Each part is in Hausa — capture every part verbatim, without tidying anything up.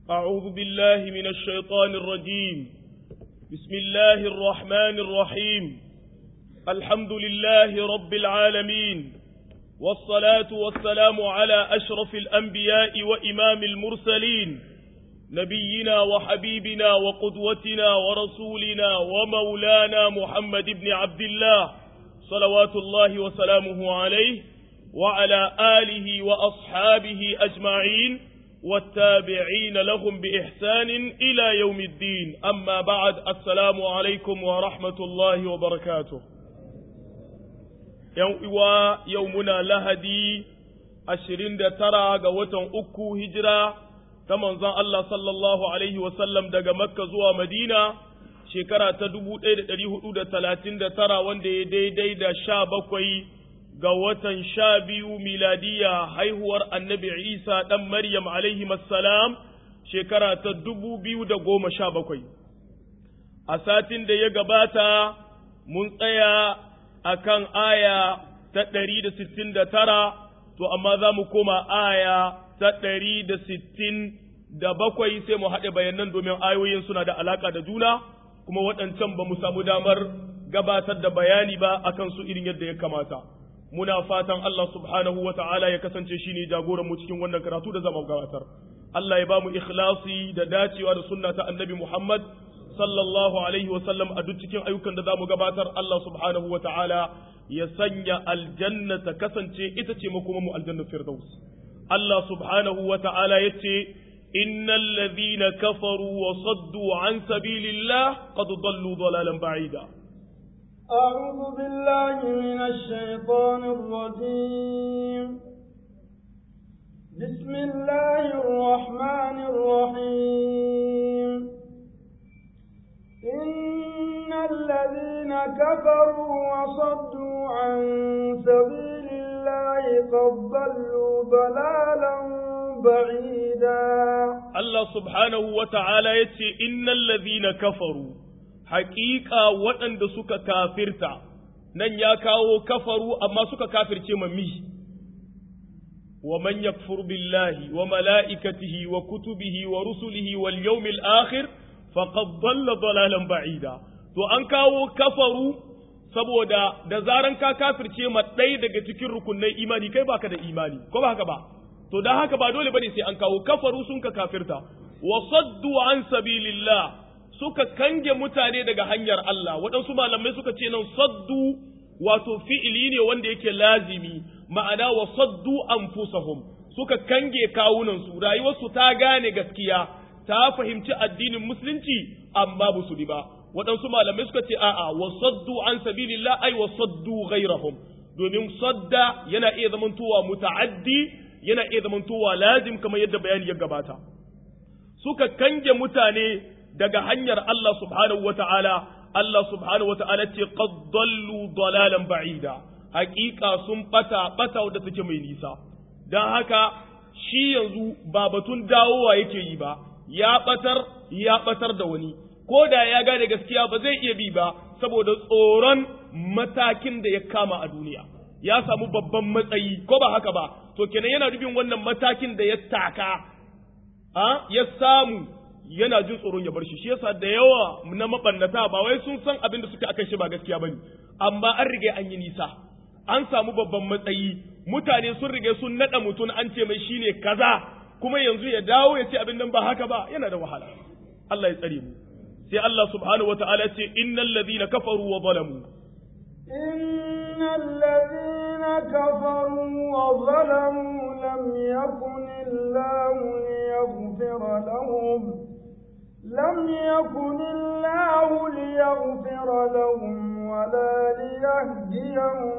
أعوذ بالله من الشيطان الرجيم بسم الله الرحمن الرحيم الحمد لله رب العالمين والصلاة والسلام على أشرف الأنبياء وإمام المرسلين نبينا وحبيبنا وقدوتنا ورسولنا ومولانا محمد بن عبد الله صلوات الله وسلامه عليه وعلى آله وأصحابه أجمعين والتابعين لهم بإحسان إلى يوم الدين أما بعد السلام عليكم ورحمة الله وبركاته يوم يومنا لهدي أشرين ترى قوة أكو هجرة كما زان الله صلى الله عليه وسلم دقى مكة زوى مدينة شكرا تدبو تريه ثلاثين ترى وندي دي دي دا شابكوي ga watan sha biyu miladiya haihuwar annabi Isa ɗan Maryam alaihi salam shekara ta dubu biyu da goma sha bakwai. A satin da ya gabata mun tsaya a kan aya ta ɗari da sittin da tara, to amma za mu koma aya ta ɗari da sittin da bakwai sai mu haɗe bayanan domin ayoyin suna da alaƙa da juna, kuma waɗancan ba mu samu damar gabatar da bayani ba akan su irin yadda ya kamata. Muna fatan Allah subhanahu wa ta'ala ya kasance shi ne jagoran mu cikin wannan karatu da zama gabatar. Allah ya ba mu ikhlasi da dacewa da sunna ta annabi Muhammad sallallahu alaihi wa sallam a duk cikin ayyukan da za mu gabatar. Allah subhanahu wa ta'ala ya sanya aljanna ta kasance ita ce makoma mu aljanna firdaus. Allah subhanahu wa ta'ala ya ce innal ladhina kafaru wa saddu an sabilillah qad dallu dalalan ba'ida. أعوذ بالله من الشيطان الرجيم بسم الله الرحمن الرحيم إن الذين كفروا وصدوا عن سبيل الله قد ضلوا ضلالا بعيدا الله سبحانه وتعالى يتي إن الذين كفروا haƙiƙa waɗanda suka kafirta, nan ya kawo kafaru amma suka kafirce mami, wa man yakfur billahi wa mala'ikatihi wa kutubihi wa rusulihi wal yawmil akhir faqad dalla dalalan ba'ida. To an kawo kafaru saboda da zaran ka kafirce ma ɗaya daga cikin rukunai imani kai baka da imani, ko ba haka ba? To dan haka ba dole bane sai an kawo kafaru sun ka kafirta, wa saddu an sabilillah suka kange mutane daga hanyar Allah. Waɗansu malamai suka ce nan saddu wato fi'ili ne wanda yake lazimi, ma'ana wa saddu anfusahum, suka kange kawunansu, rayuwarsu ta gane gaskiya, ta fahimci addinin musulunci amma ba su bi ba. Waɗansu malamai suka ce a'a wa saddu an sabilillah ai wa saddu ghairahum, domin sadda yana iya zamantowa muta'addi, yana iya zamantowa lazim kamar yadda bayani ya gabata. Suka kange mutane daga hanyar Allah subhanahu wata'ala. Allah subhanahu wata'ala ce qad dallu dalalan ba'ida, haƙiƙa sun bata bata wadda take mai nisa. Dan haka shi yanzu ba batun dawowa yake yi ba, ya batar ya batar da wani, ko da ya gane gaskiya ba zai iya bi ba saboda tsoron matakin da ya kama a duniya, ya samu babban matsayi, ko ba haka ba? To kenan yana dubin wannan matakin da ya taka a ya samu yana jin tsoron ya bar shi. Shi yasa da yawa na mabannata ba wai sun san abin da suke akan shi ba gaskiya bane, amma an rige an yi nisa, an samu babban matsayi, mutane sun rige sun nada mutun an ce mai shine kaza, kuma yanzu ya dawo ya ce abin nan ba haka ba, yana da wahala. Allah ya tsare mu. Sai Allah subhanahu wataala ce innal ladhina kafaru wa zalamu innal ladhina kafaru wa zalamu lam yakun illahu liyaghfira lahum لم يكن الله ليغفر لهم ولا ليهديهم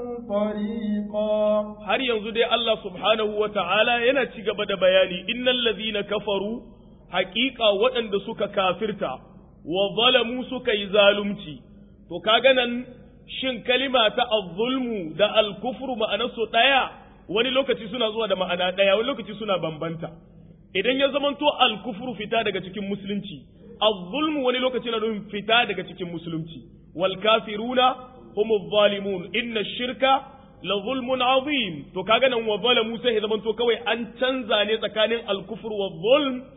طريقا. har yanzu dai Allah subhanahu wa ta'ala yana ci gaba da bayani innal ladhina kafaru, haqiqa waɗanda suka kafirta wa zalamu suka yi zalunci. To kaga nan shin kalima ta az-zulmu da al-kufru ma'anarsu ɗaya, wani lokaci suna zuwa da ma'ana ɗaya, wani lokaci suna bambanta. Idan ya zamanto al-kufru fita daga cikin musulunci, az-zulmu wani lokaci na nufin fita daga cikin musulunci. Wal kafiruna humu zalimun inna shirka la zulmun azim. To kaga nan wa zalamu sai ya zamanto kawai an canza ne tsakanin al-kufr wa zulm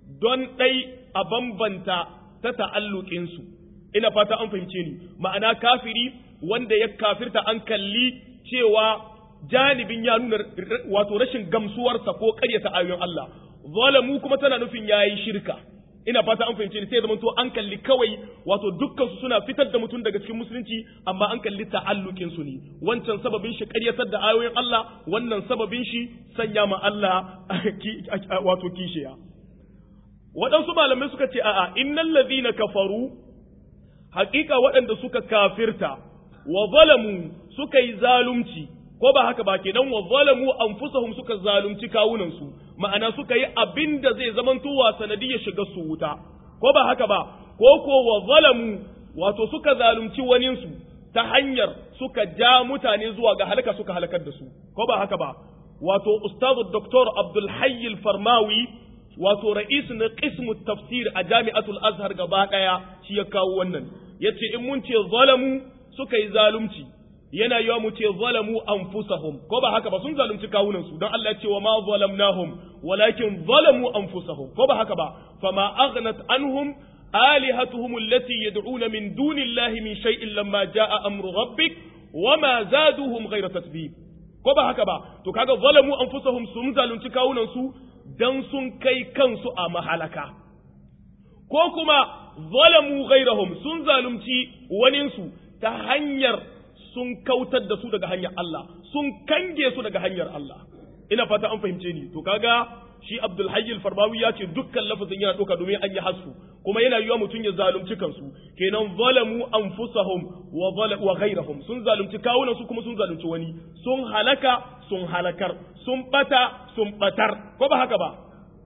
don ɗai a bambanta ta ta'alluƙinsu, ina fata an fahimce ni, ma'ana kafiri wanda ya kafirta an kalli cewa janibin ya nuna wato rashin gamsuwarsa ko ƙaryata ayoyin Allah, zalamu kuma tana nufin ya yi shirka, ina fata an fahimce ni sai zama to an kalli kawai wato dukkansu suna fitar da mutum daga cikin musulunci amma an kalli ta'alluƙinsu ne, wancan sababin shi ƙaryatar da ayoyin Allah, wannan sababin shi sanya ma Allah wato kishiya. Waɗansu malamai suka ce a'a innal ladhina kafaru haƙiƙa waɗanda suka kafirta wa zalamu suka yi zalunci ko ba haka ba kenan wa zalamu anfusahum suka zalunci kawunansu ma'ana suka yi abin da zai zamanto wa sanadiyar shiga su wuta ko ba haka ba ko ko wa zalamu wato suka zalunci waninsu ta hanyar suka ja mutane zuwa ga halaka suka halakar da su ko ba haka ba wato ustazu doktor Abdul Hayy al-Farmawi wato ra'is na qismu tafsir a Jami'atul Azhar gaba daya shi ya kawo wannan yace in mun ce zalamu suka yi zalunci yana yiwa mu ce zalamu anfusahum ko ba haka ba sun zalunci kawunan su don Allah ya ce wa ma zalamnahum walakin zalamu anfusahum ko ba haka ba fama aghnat anhum alihatuhum allati yad'una min dunillahi min shay'in lamma jaa amru rabbik wama zaduhum ghayra tasbih ko ba haka ba to kaga zalamu anfusahum sun zalunci kawunan su dan sun kai kansu a mahalaka ko kuma zalamu ghayrahum sun zalunci waninsu ta hanyar sun kautar da su daga hanyar Allah sun kange su daga hanyar Allah ina fata an fahimce ni to kaga shi Abdul Hayy al-Farmawi ya ce dukkan lafazin yana doka domin an yi hasu kuma yana yiwa mutun ya zalunci kansu kenan zalamu anfusahum wa zalamu wa ghayrahum sun zalunci kawunan su kuma sun zalunci wani sun halaka sun halakar sun bata sun batar ko ba haka ba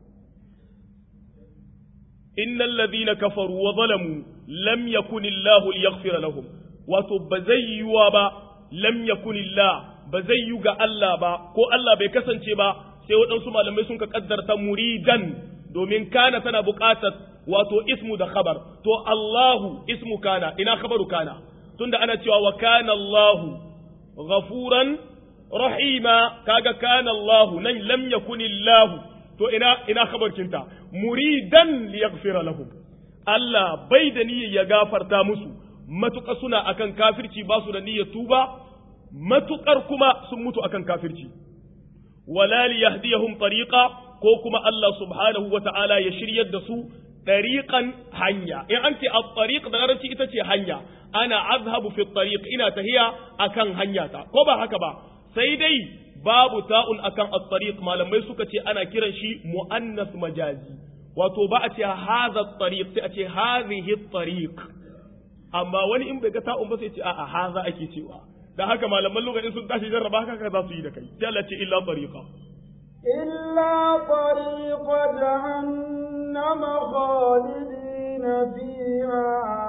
innal ladhina kafaru wa zalamu lam yakunillahu liyaghfira lahum wato ba zai yiwa ba lam yakunillah ba zai yi ga Allah ba ko Allah bai kasance ba sai waɗansu malamai sun ka kaddarta muridan domin kana tana buƙatar wato ismu da khabar to Allahu ismu kana ina khabaru kana tunda ana cewa wa kana Allahu ghafuran rahima kaga kana Allahu nan lam yakunillahu to ina ina khabarcinta muridan liyaghfira lahum Allah bai da niyyar ya gafarta musu matuƙar suna akan kafirci ba su da niyyar tuba matuƙar kuma sun mutu akan kafirci wala li yahdiyahum tariqa ko kuma Allah subhanahu wata'ala ya shiryar da su tariqan hanya in an ce at-tariq da larabci ita ce hanya ana azhabu fi at-tariq ina tahiya akan hanya ta ko ba haka ba sai dai babu ta'un akan at-tariq malamai suka ce ana kiran shi muannas majazi wato ba a ce hadha at-tariq sai a ce hadhihi at-tariq amma wani in bai ga ta'un ba sai ce a'a haza ake cewa dan haka malaman lokacin sun tashi jarraba haka za su yi da kai sai Allah ce illa tariqa illa tariqa jahannama khalidina fiha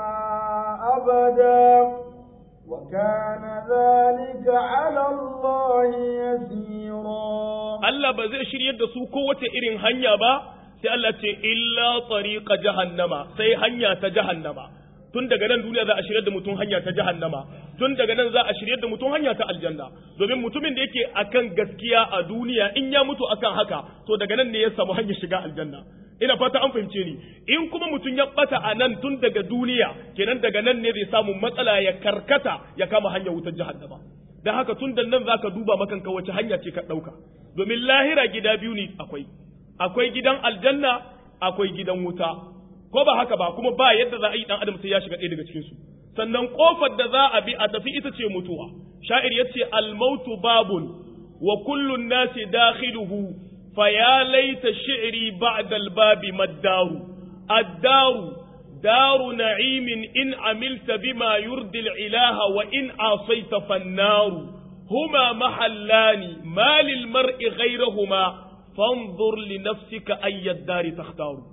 abada wa kana dhalika 'ala Allah yasira Allah ba zai shiryar da su kowace irin hanya ba sai Allah ce illa tariqa jahannama sai hanya ta jahannama tun daga nan duniya za a shiryar da mutum hanya ta jahannama tun daga nan za a shiryar da mutum hanya ta aljanna domin mutumin da yake akan gaskiya a duniya in ya mutu akan haka to daga nan ne ya samu hanyar shiga aljanna ina fata an fahimce ni in kuma mutum ya bata a nan tun daga duniya kenan daga nan ne zai samu matsala ya karkata ya kama hanyar wutar jahannama dan haka tun da nan zaka duba makan ka wace hanya ce ka dauka domin lahira gida biyu ne akwai akwai gidan aljanna akwai gidan wuta ko ba haka ba kuma ba yadda za a yi dan adam sai ya shiga ɗaya daga cikin su sannan kofar da za a bi a tafi ita ce mutuwa sha'ir yace al-mautu babun wa kullu an-nasi dakhiluhu fa ya laita shi'ri ba'da al-babi mad-daru ad-daru daru na'imin in amilta bima yurdi al-ilaha wa in asayta fan-naru huma mahallani ma lil mar'i ghayrahuma fanzur li nafsika ayyad dari takhtaru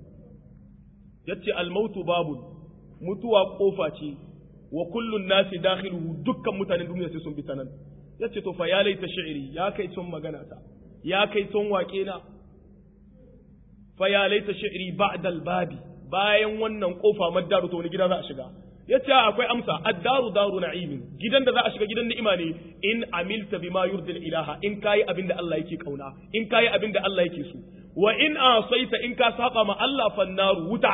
yace almautu babun mutuwa kofa ce wa kullun nasi dakhiluhu dukkan mutanen duniya sai sun bi tanan yace to fa ya laita shi'ri ya kai son magana ta ya kai son wake na fa ya laita shi'ri ba'da albabi bayan wannan kofa maddaru to wani gida za a shiga yace akwai amsa ad-daru daru na'imin gidan da za a shiga gidan ni'ima ne in amilta bima yurdil ilaha in kai abinda Allah yake kauna in kai abinda Allah yake so wa in asaita in ka saba ma Allah fannaru wuta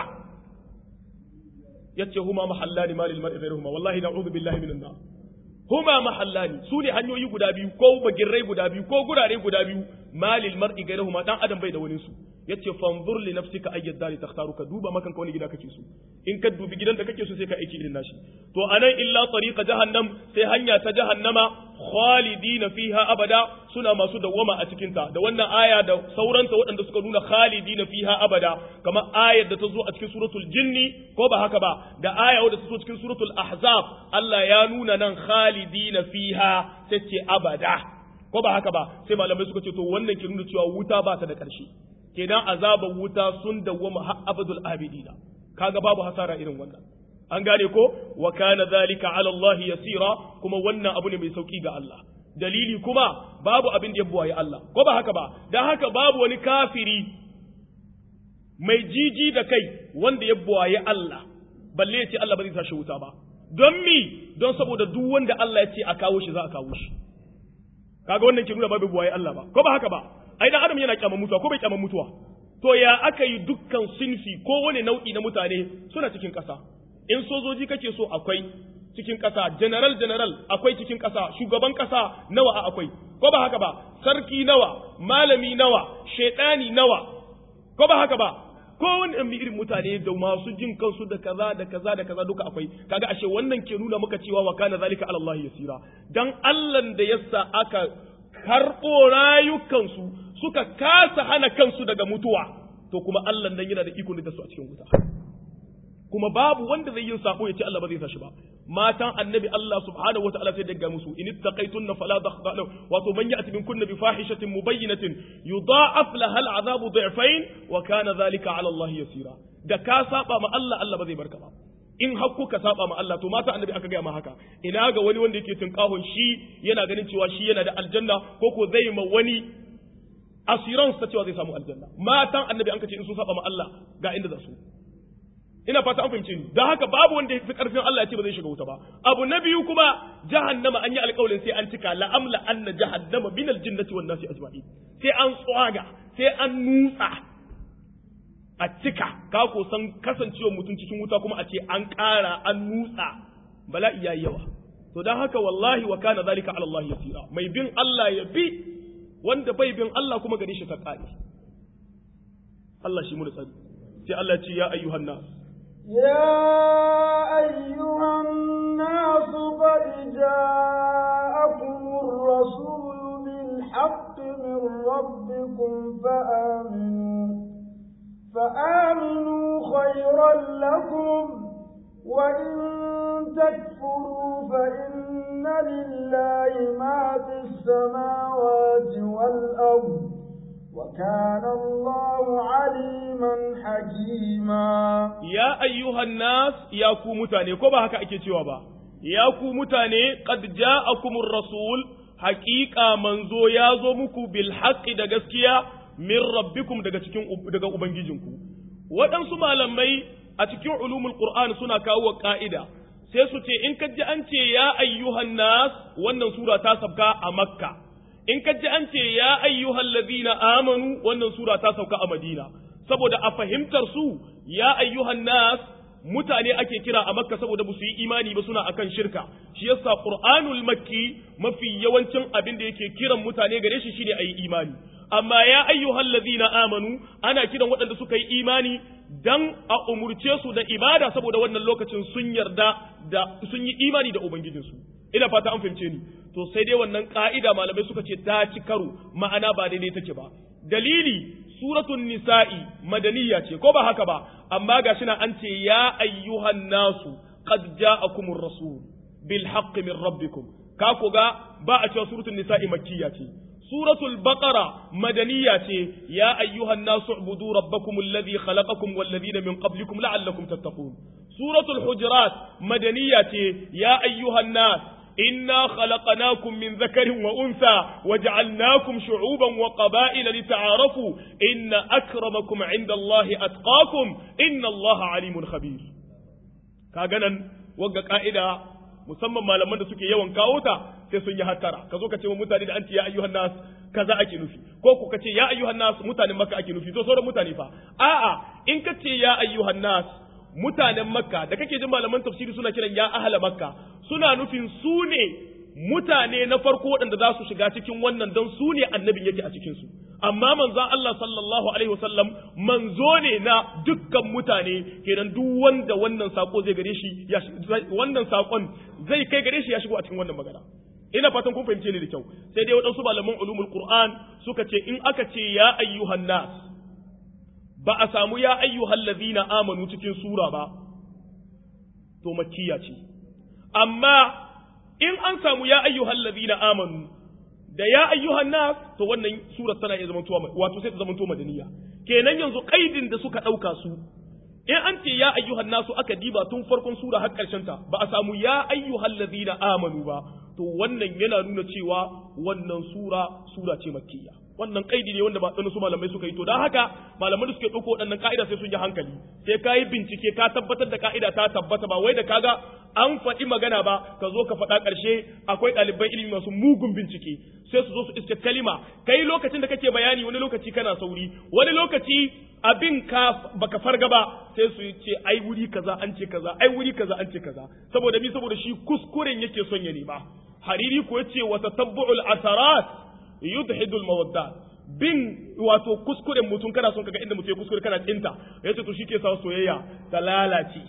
yace huma mahallani malil mar'i ghayruhuma wallahi na'udhu billahi minan nar huma mahallani su ne hanyoyi guda biyu ko bagirrai guda biyu ko gurare guda biyu malil mar'i ghayruhuma dan adam bai da wani su yace fanzur li nafsika ayyad dari takhtaru ka duba makan ka wani gida kake so in ka dubi gidan da kake so sai ka aiki irin nashi to anan illa tariqa jahannam sai hanya ta jahannama khalidina fiha abada suna masu dawwama a cikin ta da wannan aya da sauranta waɗanda suka nuna khalidina fiha abada kamar ayar da ta zo a cikin suratul jinni ko ba haka ba da aya wadda ta zo cikin suratul ahzab Allah ya nuna nan khalidina fiha sai ce abada ko ba haka ba sai malamai suka ce to wannan ke nuna cewa wuta ba ta da ƙarshe kenan azaban wuta sun dawwama har abadul abidina kaga babu hasara irin wannan an gane ko wa kana zalika ala Allah yasira kuma wannan abu ne mai sauki ga Allah dalili kuma babu abin da ya buwaye Allah ko ba haka ba dan haka babu wani kafiri mai jiji da kai wanda ya buwaye Allah balle ya ce Allah ba zai tashi wuta ba don mi don saboda duk wanda Allah ya ce a kawo shi za a kawo shi kaga wannan ke nuna babu buwaye Allah ba ko ba haka ba ai dan adam yana kyaman mutuwa ko bai kyaman mutuwa to ya aka yi dukkan sinfi ko wani nau'i na mutane suna cikin ƙasa in sojoji kake so akwai cikin ƙasa general general akwai cikin ƙasa shugaban ƙasa nawa akwai ko ba haka ba sarki nawa malami nawa shedani nawa ko ba haka ba ko wani ɗan irin mutane da masu jin kansu da kaza da kaza da kaza duka akwai kaga ashe wannan ke nuna maka cewa wa kana zalika ala Allah yasira dan Allah da yasa aka karɓo rayukansu suka kasa hana kansu daga mutuwa to kuma Allah nan yana da iko da su a cikin wuta kuma babu wanda zai yin sako ya ce Allah ba zai tashi ba matan annabi Allah subhanahu wataala sai daga musu in ittaqaytunna fala takhda'u wato man ya'ti minkunna bi fahishatin mubayyinatin yudha'af laha al'adabu dhi'fayn wa kana dhalika 'ala Allah yasira da ka saba ma Allah Allah ba zai barka ba in har kuka saba ma Allah to mata annabi aka gaya ma haka ina ga wani wanda yake tunkahon shi yana ganin cewa shi yana da aljanna ko ko zai ma wani assurance ta cewa zai samu aljanna matan annabi an kace in sun saba ma Allah ga inda za su ina fata an fahimce ni dan haka babu wanda yafi karfin Allah ya ce ba zai shiga wuta ba abu na biyu kuma jahannama an yi alƙawarin sai an cika la amla anna jahannama minal jinnati wan nasi ajma'in sai an tsaga sai an nutsa a cika ka ko san kasancewar mutum cikin wuta kuma a ce an ƙara an nutsa bala'i yayi yawa to dan haka wallahi wa kana zalika ala Allah yasira mai bin Allah ya bi wanda bai bin Allah kuma gare shi ta ƙari Allah shi mu da tsari sai Allah ce ya ayyuhan nas ya ayyuhan nas qad ja'akumur rasul bil haqqi min rabbikum fa aminu فآمنوا خيرا لكم وإن تكفروا فإن لله ما في السماوات والأرض وكان الله عليما حكيما يا أيها الناس يا كو متاني كوبا هكا أكي تيوابا يا كو متاني قد جاءكم الرسول حقيقة منزو يازو مكو بالحق دقسكيا min rabbikum daga cikin daga ubangijinku waɗansu malamai a cikin ulumul qur'an suna kawo ka'ida sai su ce in kaji an ce ya ayyuhan nas wannan sura ta sauka a makka in kaji an ce ya ayyuhal ladina amanu wannan sura ta sauka a madina saboda a fahimtar su ya ayyuhan nas mutane ake kira a makka saboda ba su yi imani ba suna akan shirka shi yasa qur'anul makki mafi yawancin abin da yake kiran mutane gare shi shine ayi imani amma ya ayyuhal ladina amanu ana kiran waɗanda suka yi imani dan a umurce su da ibada saboda wannan lokacin sun yarda da sun yi imani da ubangijinsu ina fata an fahimce ni to sai dai wannan ka'ida malamai suka ce ta ci karo ma'ana ba daidai take ba dalili suratul nisa'i madaniya ce ko ba haka ba amma gashi na an ce ya ayyuhan nasu qad ja'akumur rasul bil haqqi min rabbikum ka ko ga ba a cewa suratul nisa'i makkiya ce suratul baqara madaniya ce ya ayyuhan nasu ubudu rabbakum alladhi khalaqakum wal ladina min qablikum la'allakum tattaqun suratul hujurat madaniya ce ya ayyuhan nas إنا خلقناكم من ذكر وأنثى وجعلناكم شعوبا وقبائل لتعارفوا إن أكرمكم عند الله أتقاكم إن الله عليم خبير كاغانا وقا قائدة musamman malaman da suke yawan kawo ta sai sun yi hattara ka zo ka ce wa mutane da anti ya ayyuhan nas kaza ake nufi ko ku kace ya ayyuhan nas mutanen makka ake nufi to sauran mutane fa a'a in kace ya ayyuhan nas mutanen makka da kake jin malaman tafsiri suna kiran ya ahla makka suna nufin su ne mutane na farko waɗanda za su shiga cikin wannan don su ne annabin yake a cikin su amma manzon Allah sallallahu alaihi wasallam manzo ne na dukkan mutane kenan duk wanda wannan sako zai gare shi ya wannan sakon zai kai gare shi ya shigo a cikin wannan magana ina fatan kun fahimce ni da kyau sai dai waɗansu malaman ulumul qur'an suka ce in aka ce ya ayyuhan nas ba a samu ya ayyuhal ladina amanu cikin sura ba to makkiya ce amma in an samu ya ayyuhal ladina amanu da ya ayyuhan nas to wannan sura tana iya zama tuwa wato sai ta zama tuwa madaniya kenan yanzu kaidin da suka dauka su in an ce ya ayyuhan nasu aka diba tun farkon sura har karshen ta ba a samu ya ayyuhal ladina amanu ba to wannan yana nuna cewa wannan sura sura ce makkiya wannan kaidi ne wanda ba su malamai suka yi to dan haka malamai da suke dauko waɗannan ka'ida sai sun yi hankali sai ka yi bincike ka tabbatar da ka'ida ta tabbata ba wai da kaga an faɗi magana ba ka zo ka faɗa ƙarshe akwai ɗaliban ilimi masu mugun bincike sai su zo su iske kalima kai lokacin da kake bayani wani lokaci kana sauri wani lokaci abin ka baka farga ba sai su ce ai wuri kaza an ce kaza ai wuri kaza an ce kaza saboda mi saboda shi kuskuren yake son ya nema hariri ko yace wa tatabbu'ul asarat yudhidul mawaddat bin wato kuskuren mutum kana son kaga inda mutum ya kuskure kana tsinta yace to shike sa soyayya ta lalace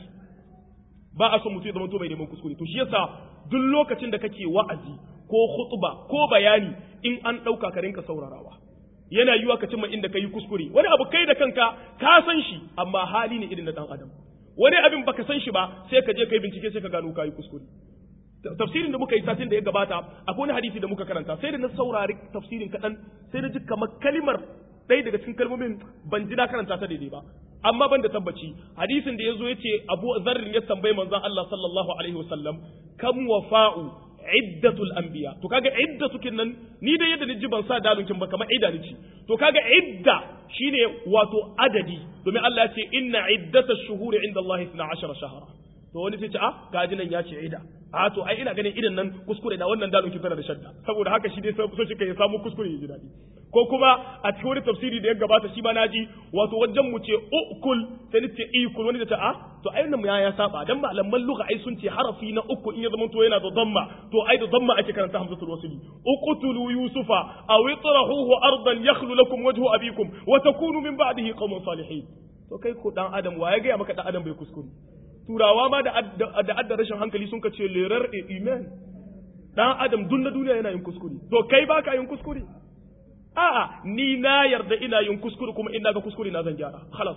ba a son mutum ya zama to bai neman kuskure to shi yasa duk lokacin da kake wa'azi ko khutba ko bayani in an dauka ka rinka saurarawa yana yiwa ka cimma inda kai kuskure wani abu kai da kanka ka san shi amma hali ne irin na dan adam wani abin baka san shi ba sai ka je kai bincike sai ka gano kai kuskure tafsirin da muka yi satin da ya gabata akwai wani hadisi da muka karanta sai da na saurari tafsirin kaɗan sai na ji kamar kalimar ɗaya daga cikin kalmomin ban ji na karanta ta daidai ba amma ban da tabbaci hadisin da ya zo ya ce abu zarrin ya tambayi manzon Allah sallallahu alaihi wasallam kam wafa'u iddatul anbiya to kaga iddatu kinnan ni da yadda niji ban sa dalunkin ba kamar idda nici to kaga idda shine wato adadi domin Allah ya ce inna iddatash shuhuri inda Allah اثنا عشر shahra to wani sai ce a gaji nan ya ce ida a to ai ina ganin idan nan kuskure da wannan dalon tana da shadda saboda haka shi dai so shi kai ya samu kuskure ya ji dadi ko kuma a cikin wani tafsiri da ya gabata shi ma naji wato wajen mu ce ukul sai ni ce ikul wani da ta a to ai nan ya ya saba dan malaman lugha ai sun ce harafi na uku in ya zama to yana da damma to ai da damma ake karanta hamzatul wasli uqtulu yusufa aw itrahuhu ardan yakhlu lakum wajhu abikum wa takunu min ba'dihi qawman salihin to kai ko dan adam waye ga maka dan adam bai kuskure turawa ma da adda rashin hankali sun ka ce lerar e iman dan adam dun na duniya yana yin kuskure to kai baka yin kuskure a'a ni na yarda ina yin kuskure kuma ina ga kuskure na zan gyara khalas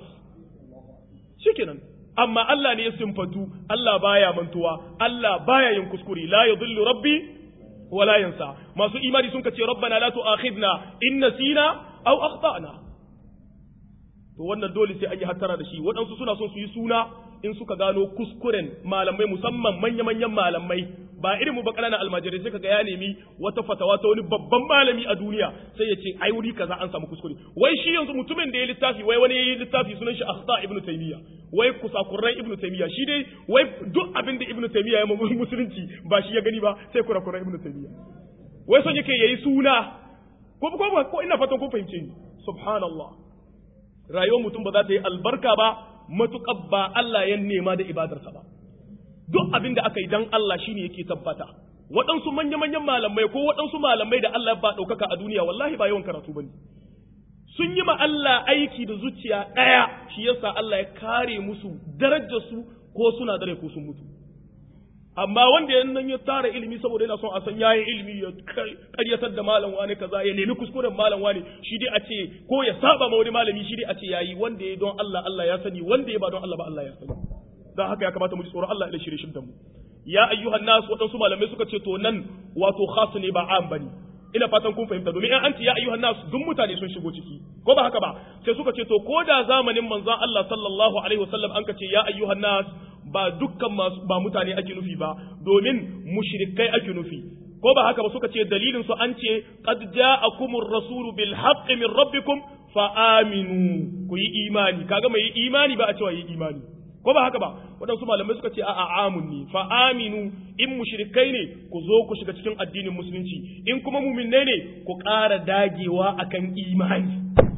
shikenan amma Allah ne ya simfatu Allah baya mantuwa Allah baya yin kuskure la yudhillu rabbi wala yansa masu imani sun ka ce rabbana la tu'akhidna in nasina aw akhtana to wannan dole sai an yi hattara da shi waɗansu suna son su yi suna in suka gano kuskuren malamai musamman manya-manyan malamai ba irin mu ba ƙananan almajirai sai kaga ya nemi wata fatawa ta wani babban malami a duniya sai ya ce ai wuri kaza an samu kuskure wai shi yanzu mutumin da ya littafi wai wani yayi littafi sunan shi akhta ibnu taymiya wai kusakuran ibnu taymiya shi dai wai duk abin da ibnu taymiya ya mamu musulunci ba shi ya gani ba sai kurakuran ibnu taymiya wai son yake yayi suna ko ko ko ina fatan kun fahimce ni subhanallah rayuwar mutum ba za ta yi albarka ba matuƙar ba Allah ya nema da ibadarsa ba duk abin da aka yi dan Allah shine yake tabbata waɗansu manya-manyan malamai ko waɗansu malamai da Allah ba ɗaukaka a duniya wallahi ba yawan karatu bane sun yi ma Allah aiki da zuciya ɗaya shi yasa Allah ya kare musu darajar su ko suna dare ko sun mutu amma wanda yan nan ya tara ilimi saboda yana son a san yayi ilimi ya karyatar da malam wani kaza ya nemi kuskuren malam wani shi dai a ce ko ya saba ma wani malami shi dai a ce yayi wanda ya don Allah Allah ya sani wanda ya ba don Allah ba Allah ya sani dan haka ya kamata mu ji tsoron Allah ila shirye shirye mu ya ayyuhan nas wadansu malamai suka ce to nan wato khas ne ba am bane ina fatan kun fahimta domin in an ce ya ayyuhan nas duk mutane sun shigo ciki ko ba haka ba sai suka ce to ko da zamanin manzon Allah sallallahu alaihi wasallam an ka ce ya ayyuhan nas ba dukkan masu ba mutane ake nufi ba domin mushrikai ake nufi ko ba haka ba suka ce dalilin su an ce qad ja'akumur rasulu bil haqqi min rabbikum fa aminu ku yi imani kaga mai imani ba a cewa yi imani ko ba haka ba waɗansu malamai suka ce a'a amun ne fa aminu in mushrikai ne ku zo ku shiga cikin addinin musulunci in kuma mu'minai ne ku ƙara dagewa akan imani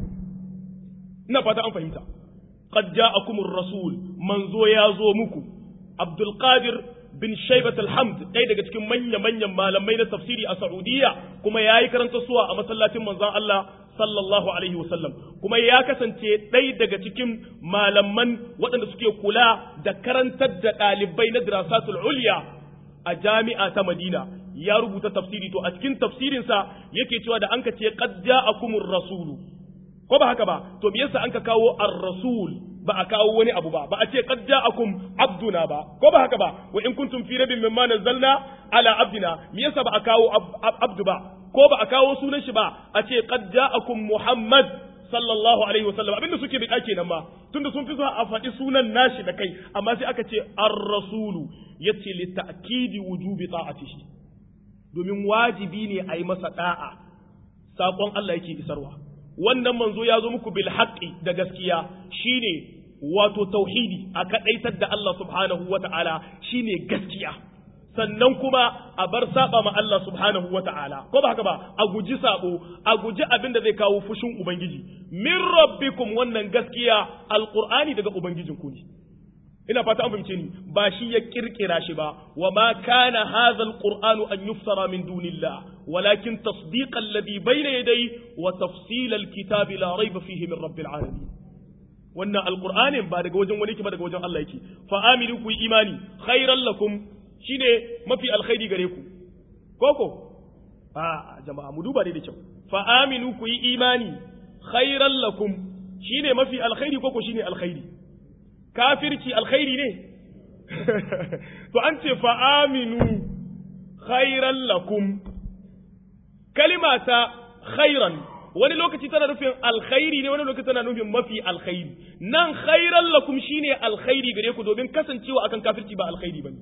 ina fata an fahimta qad ja'akumur rasul manzo ya zo muku Abdul Qadir bin Shaybat al-Hamd ɗaya daga cikin manya-manyan malamai na tafsiri a Saudiya kuma yayi karanta suwa a masallacin manzon Allah sallallahu alaihi wasallam kuma ya kasance ɗaya daga cikin malaman waɗanda suke kula da karantar da ɗalibai na dirasatul ulya a jami'a ta Madina ya rubuta tafsiri to a cikin tafsirinsa yake cewa da anka ce qad ja'akumur rasulu ko ba haka ba to me yasa anka kawo ar-rasul ba a kawo wani abu ba ba a ce qad ja'akum abduna ba ko ba haka ba wa in kuntum fi rabbin mimma nazzalna ala abdina me yasa ba a kawo abdu ba ko ba a kawo sunan shi ba a ce qad ja'akum muhammad sallallahu alaihi wasallam abinda suke bi dake nan ba tunda sun fi so a faɗi sunan nashi da kai amma sai aka ce ar-rasulu yace li ta'kidi wujubi ta'atihi domin wajibi ne a yi masa da'a sakon Allah yake isarwa wannan manzo ya zo muku bil haqqi da gaskiya shine wato tauhidi a kadaitar da Allah subhanahu wata'ala shine gaskiya sannan kuma a bar saba ma Allah subhanahu wata'ala ko ba haka ba a guji sabo a guji abin da zai kawo fushin ubangiji min rabbikum wannan gaskiya alqur'ani daga ubangijinku ne ina fata an fahimce ni ba shi ya kirkira shi ba wa ma kana hadha alqur'anu an yuftara min dunillah walakin tasdiqa alladhi bayna yadayhi wa tafsil alkitabi la rayba fihi min rabbil alamin wannan alqur'anin ba daga wajen wani ki ba daga wajen Allah yake fa aminu ku imani khairan lakum shine mafi alkhairi gare ku koko a jama'a mu duba dai da kyau fa aminu ku imani khairan lakum shine mafi alkhairi koko shine alkhairi kafirci alkhairi ne to an ce fa aminu khairan lakum kalimata khairan wani lokaci tana nufin alkhairi ne wani lokaci tana nufin mafi alkhairi nan khairan lakum shine alkhairi gare ku domin kasancewa akan kafirci ba alkhairi bane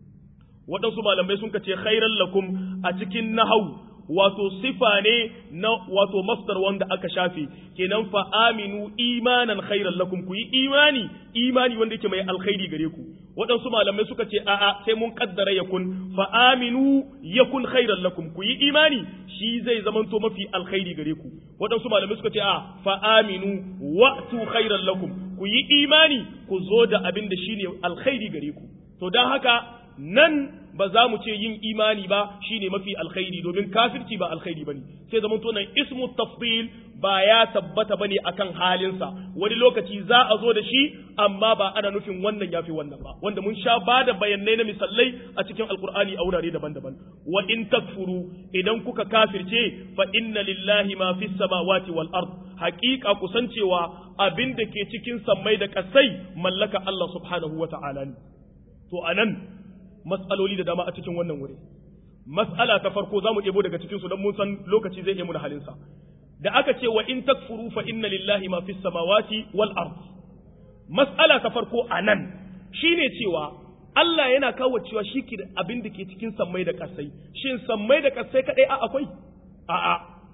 waɗansu malamai sun kace khairan lakum a cikin nahau wato sifa ne na wato masdar wanda aka shafe kenan fa aminu imanan khairan lakum ku yi imani imani wanda yake mai alkhairi gare ku waɗansu malamai suka ce a'a sai mun kaddara yakun fa aminu yakun khairan lakum ku yi imani shi zai zamanto mafi alkhairi gare ku waɗansu malamai suka ce a fa aminu wa'tu khairan lakum ku yi imani ku zo da abin da shine alkhairi gare ku to dan haka nan ba za mu ce yin imani ba shine mafi alkhairi domin kafirci ba alkhairi bane sai zaman to nan ismu tafdil ba ya tabbata bane akan halinsa wani lokaci za a zo da shi amma ba ana nufin wannan yafi wannan ba wanda mun sha bada bayanai na misallai a cikin alqur'ani a wurare daban-daban wa in takfuru idan kuka kafirce fa inna lillahi ma fis samawati wal ard haqiqa kusancewa abin da ke cikin sammai da kasai mallaka Allah subhanahu wata'ala ne to anan mas'aloli da dama a cikin wannan wuri mas'ala ta farko zamu ɗebo daga cikin su dan mun san lokaci zai yi mu da halin sa da aka ce wa in takfuru fa inna lillahi ma fis samawati wal ard mas'ala ta farko anan shine cewa Allah yana kawo cewa shi ke abin da ke cikin sammai da kasai shin sammai da kasai kadai a akwai a'a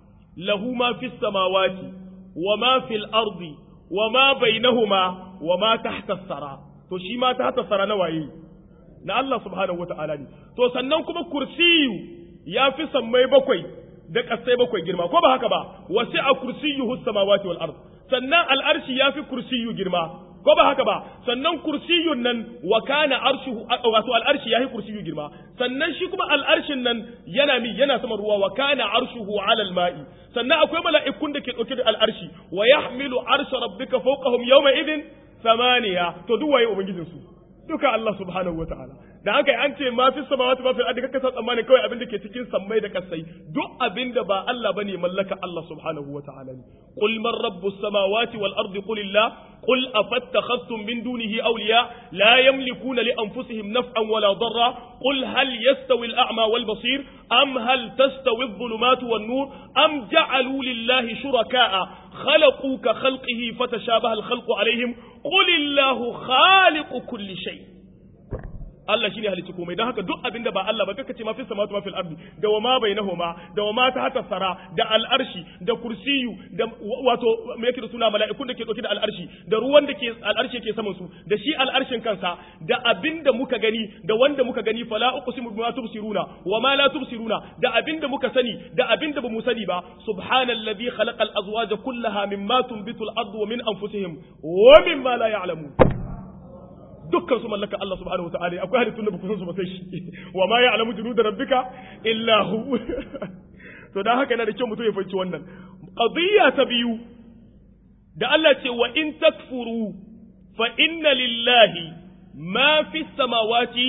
lahu ma fis samawati wa ma fil ardi wa ma bainahuma wa ma tahta as-sara to shi ma tahta as-sara na waye na Allah subhanahu wata'ala ne to sannan kuma kursiyu ya fi sammai bakwai da kasai bakwai girma ko ba haka ba wasi'a kursiyuhu samawati wal ard sannan al'arshi ya fi kursiyu girma ko ba haka ba sannan kursiyun nan wa kana arshuhu wato al'arshi ya fi kursiyu girma sannan shi kuma al'arshin nan yana mi yana sama ruwa wa kana arshuhu 'ala al-ma'i sannan akwai mala'ikun da ke dauke da al'arshi wa yahmilu arsha rabbika fawqahum yawma idhin thamaniya to duk waye ubangijin su duka Allah subhanahu wa ta'ala da haka an ce ma fi samawati ma fi ardi kaka sa tsammani kawai abin da ke cikin sammai da kasai duk abin da ba Allah bane mallaka Allah subhanahu wa ta'ala ne qul man rabbus samawati wal ardi qul illah qul afattakhadhtum min dunihi awliya la yamlikuna li anfusihim naf'an wala darra qul hal yastawi al a'ma wal basir am hal tastawi adh-dhulumatu wan nur am ja'alu lillahi shuraka'a khalaqu ka khalqihi fatashabaha al khalqu alayhim qul illahu khaliqu kulli shay Allah shine halicci komai don haka duk abinda ba Allah ba kaka ce ma fis samawati ma fil ardi da wa ma bainahuma da wa ma tahta sara da al'arshi da kursiyu da wato me yake da suna mala'ikun da ke dauke da al'arshi da ruwan da ke al'arshi ke saman su da shi al'arshin kansa da abinda muka gani da wanda muka gani fala uqsimu bima tubsiruna wa ma la tubsiruna da abinda muka sani da abinda bamu sani ba subhanallazi khalaqal azwaja kullaha mimma tunbitul ardu wa min anfusihim wa mimma la ya'lamun dukkan su mallaka Allah subhanahu wataala akwai halittun da ba ku san su ba sai shi wa ma ya'lamu junuda rabbika illa hu to dan haka yana da kyau mutum ya fahimci wannan qadiyya ta biyu da Allah ce wa in takfuru fa inna lillahi ma fi samawati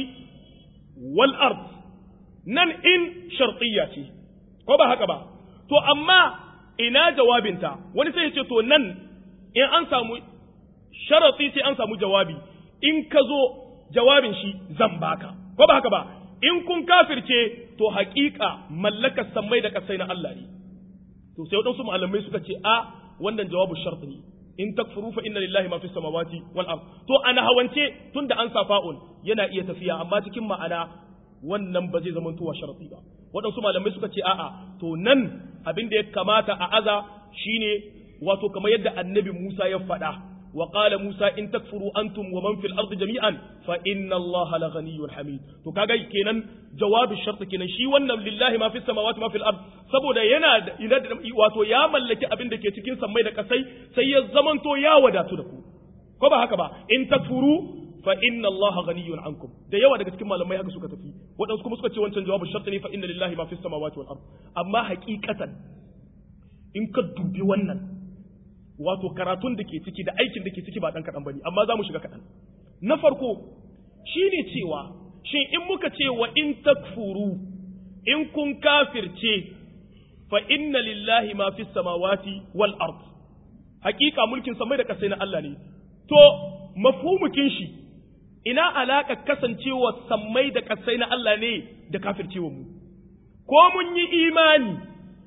wal ard nan in shartiyya ce ko ba haka ba to amma ina jawabinta wani sai ya ce to nan in an samu sharati sai an samu jawabi in ka zo jawabin shi zan baka ko ba haka ba in kun kafirce to haƙiƙa mallakar sammai da ƙasai na Allah ne to sai wadansu malamai suka ce a wannan jawabu shart ne in takfuru fa inna lillahi ma fi samawati wal ard to ana hawance tunda an safa'un yana iya tafiya amma cikin ma'ana wannan ba zai zama tuwa sharati ba wadansu malamai suka ce a'a to nan abin da ya kamata a aza shine wato kamar yadda annabi Musa ya faɗa وقال موسى إن تكفروا أنتم ومن في الأرض جميعا فإن الله لغني حميد to kaga kenan jawabin shart kenan shi wannan lillahi ma fi samawati ma fil ard saboda yana wato ya mallaki abin da ke cikin sammai da kasai sai ya zamanto ya wadatu da ku ko ba haka ba in takfuru fa inna allaha ghaniyyun ankum da yawa daga cikin malamai haka suka tafi wadansu kuma suka ce wancan jawabin shart ne fa inna lillahi ma fi samawati wal ard amma haqiqatan in ka dubi wannan wato karatun da ke ciki da aikin da ke ciki ba ɗan kaɗan ba ne, amma za mu shiga kaɗan. Na farko, shi ne cewa, shin in muka ce wa in takfuru, in kun kafirce, fa inna lillahi ma fi samawati wal ard. Hakika mulkin samai da kasai na Allah ne. To, mafhumukin shi, ina alaƙa kasancewa samai da kasai na Allah ne da kafircewa mu. Ko mun yi imani,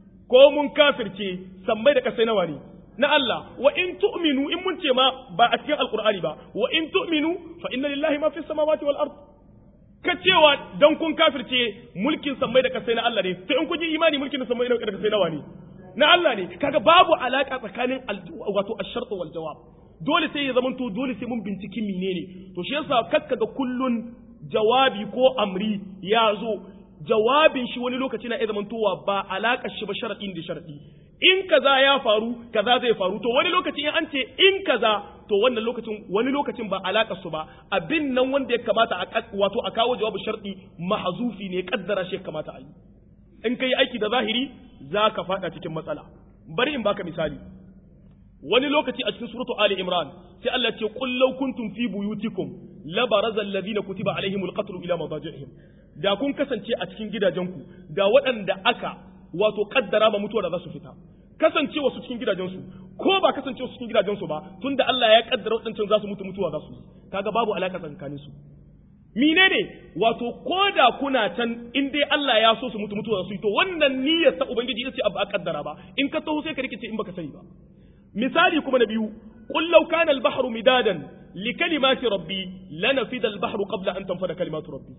ko mun kafirce, samai da kasai nawa ne. Na Allah wa in tu'minu in mun ce ma ba a cikin alqur'ani ba wa in tu'minu fa inna lillahi ma fi samawati wal ard ka cewa dan kun kafirce mulkin samai da kasai na Allah ne to in kun yi imani mulkin samai da kasai nawa ne na Allah ne kaga babu alaka tsakanin wato ash-shart wal jawab dole sai ya zamanto dole sai mun binciki menene to shi yasa kakkaga kullun jawabi ko amri ya zo jawabin shi wani lokaci na iya zamantowa ba alakar shi ba sharadin da sharadi in kaza ya faru kaza zai faru to wani lokaci in an ce in kaza to wannan lokacin wani lokacin ba alakar su ba abin nan wanda ya kamata a wato a kawo jawabu sharadi mahzufi ne kaddara shi kamata a yi in kai aiki da zahiri zaka fada cikin matsala bari in baka misali wani lokaci a cikin suratu ali imran sai Allah ce qul law kuntum fi buyutikum la baraza alladhina kutiba alaihimul qatl ila madajihim da kun kasance a cikin gidajenku da waɗanda aka wato kaddara ma mutuwa da za su fita kasancewa su cikin gidajensu ko ba kasancewa su cikin gidajensu ba tunda Allah ya kaddara waɗancan za su mutu mutuwa za su yi kaga babu alaka tsakanin su menene wato koda kuna can in dai Allah ya so su mutu mutuwa za su yi to wannan niyyar ta ubangiji ita ce abu a kaddara ba in ka taho sai ka rikice in baka sani ba misali kuma na biyu qul law kana al-bahru midadan li kalimati rabbi lanafida al-bahru qabla an tanfada kalimatu rabbi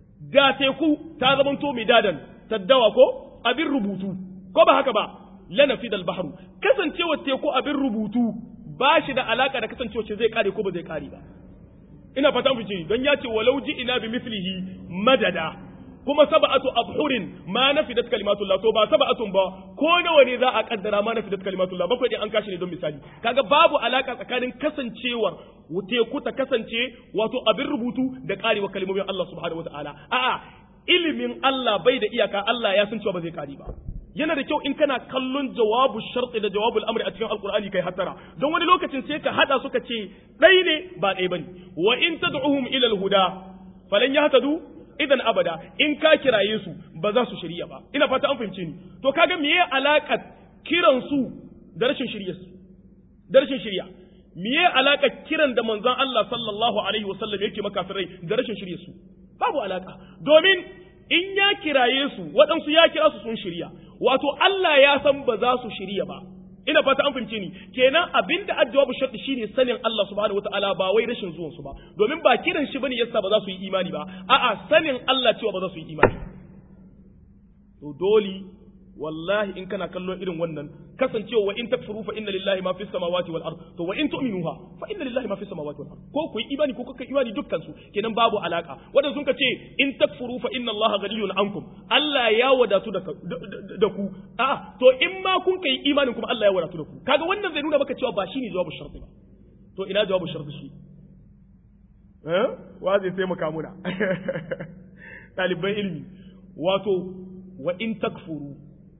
da teku ta zamanto midadan taddawa ko abin rubutu ko ba haka ba lanafida al-bahru kasancewa teku abin rubutu ba shi da alaka da kasancewa ce zai kare ko ba zai kare ba ina fata mu ji don ya ce walau ji ina bi mithlihi madada kuma sab'atu abhurin ma nafidat kalimatullah to ba sab'atun ba ko nawa ne za a kaddara ma nafidat kalimatullah bakwai dai an kashi ne don misali kaga babu alaka tsakanin kasancewar teku ta kasance wato abin rubutu da karewa kalmomin Allah subhanahu wataala a'a ilimin Allah bai da iyaka Allah ya san cewa ba zai kare ba yana da kyau in kana kallon jawabu sharti da jawabul amri a cikin alqur'ani kai hattara don wani lokacin sai ka hada suka ce dai ne ba dai bane wa in tad'uhum ila al-huda falan yahtadu idan abada in ka kiraye su ba za su shirya ba ina fata an fahimce ni to kaga meye alaƙar kiran su da rashin shirya su da rashin shirya meye alaƙar kiran da manzon Allah sallallahu alaihi wasallam yake makafirai da rashin shirya su babu alaka domin in ya kiraye su waɗansu ya kira su sun shirya wato Allah ya san ba za su shirya ba ina fata an fahimce ni kenan abinda jawabu sharti shine sanin Allah subhanahu wataala ba wai rashin zuwan su ba domin ba kiran shi bane yasa ba za su yi imani ba a'a sanin Allah cewa ba za su yi imani to dole wallahi in kana kallon irin wannan kasancewa wa in takfuru fa inna lillahi ma fis samawati wal ard to wa in tu'minuha fa inna lillahi ma fis samawati wal ard ko ku yi imani ko kuka imani dukkan su kenan babu alaka wanda sun ka ce in takfuru fa inna allaha ghaniyun ankum Allah ya wadatu da da ku a to in ma kun kai imanin kuma Allah ya wadatu da ku kaga wannan zai nuna maka cewa ba shine jawabu sharti ba to ina jawabu sharti shi eh wa zai sai maka muna taliban ilmi wato wa in takfuru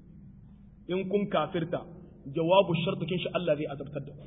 in kun kafirta jawabu shartukin shi Allah zai azabtar da ku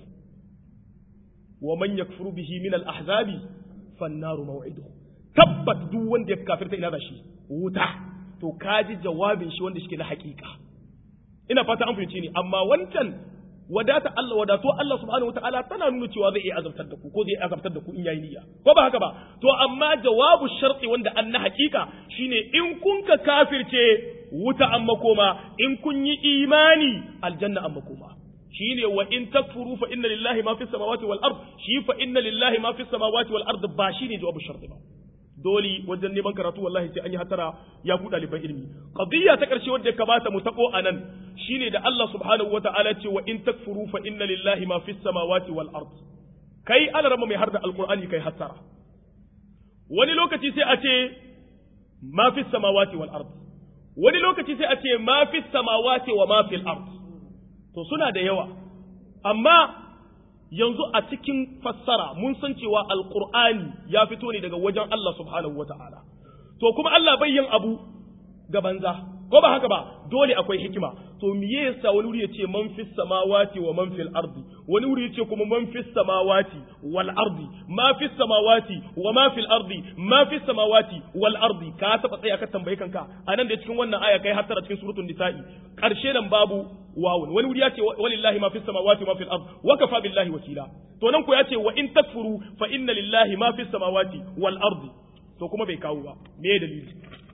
wa man yakfuru bihi min al-ahzabi fan-naru maw'iduhu tabbat duk wanda ya kafirta ina da shi wuta to kaji jawabin shi wanda shike na hakika ina fata an fahimci ni amma wancan wadata Allah wadato Allah subhanahu wataala tana nuna cewa zai iya azabtar da ku ko zai azabtar da ku in yayi niyya ko ba haka ba to amma jawabu sharti wanda an na hakika shine in kun ka kafirce wuta an makoma in kun yi imani aljanna an makoma shine wa in takfuru fa inna lillahi ma fis samawati wal ard shi fa inna lillahi ma fis samawati wal ard ba shine jawabu sharti ba dole wajen neman karatu wallahi sai an yi hatara ya ku ɗaliban ilimi qadiyya ta ƙarshe wadda ya kamata mu tako anan shine da Allah subhanahu wata'ala ce wa in takfuru fa inna lillahi ma fis samawati wal ard kai alarama mai harda alqur'ani kai hatara wani lokaci sai a ce ma fis samawati wal ard wani lokaci sai a ce ma fis samawati wa ma fil ard to suna da yawa amma yanzu a cikin fassara mun san cewa alqur'ani ya fito ne daga wajen Allah subhanahu wataala to kuma Allah bai yin abu ga banza ko ba haka ba dole akwai hikima to miye yasa wani wuri yace man fis samawati wa man fil ardi wani wuri yace kuma man fis samawati wal ardi ma fis samawati wa ma fil ardi ma fis samawati wal ardi ka taba tsaya ka tambaye kanka anan da cikin wannan aya kai har tara cikin suratul nisa'i karshe nan babu wawun wani wuri yace walillahi ma fis samawati wa ma fil ardi wa kafa billahi wakila to nan ko yace wa in takfuru fa inna lillahi ma fis samawati wal ardi to kuma bai kawo ba me dalili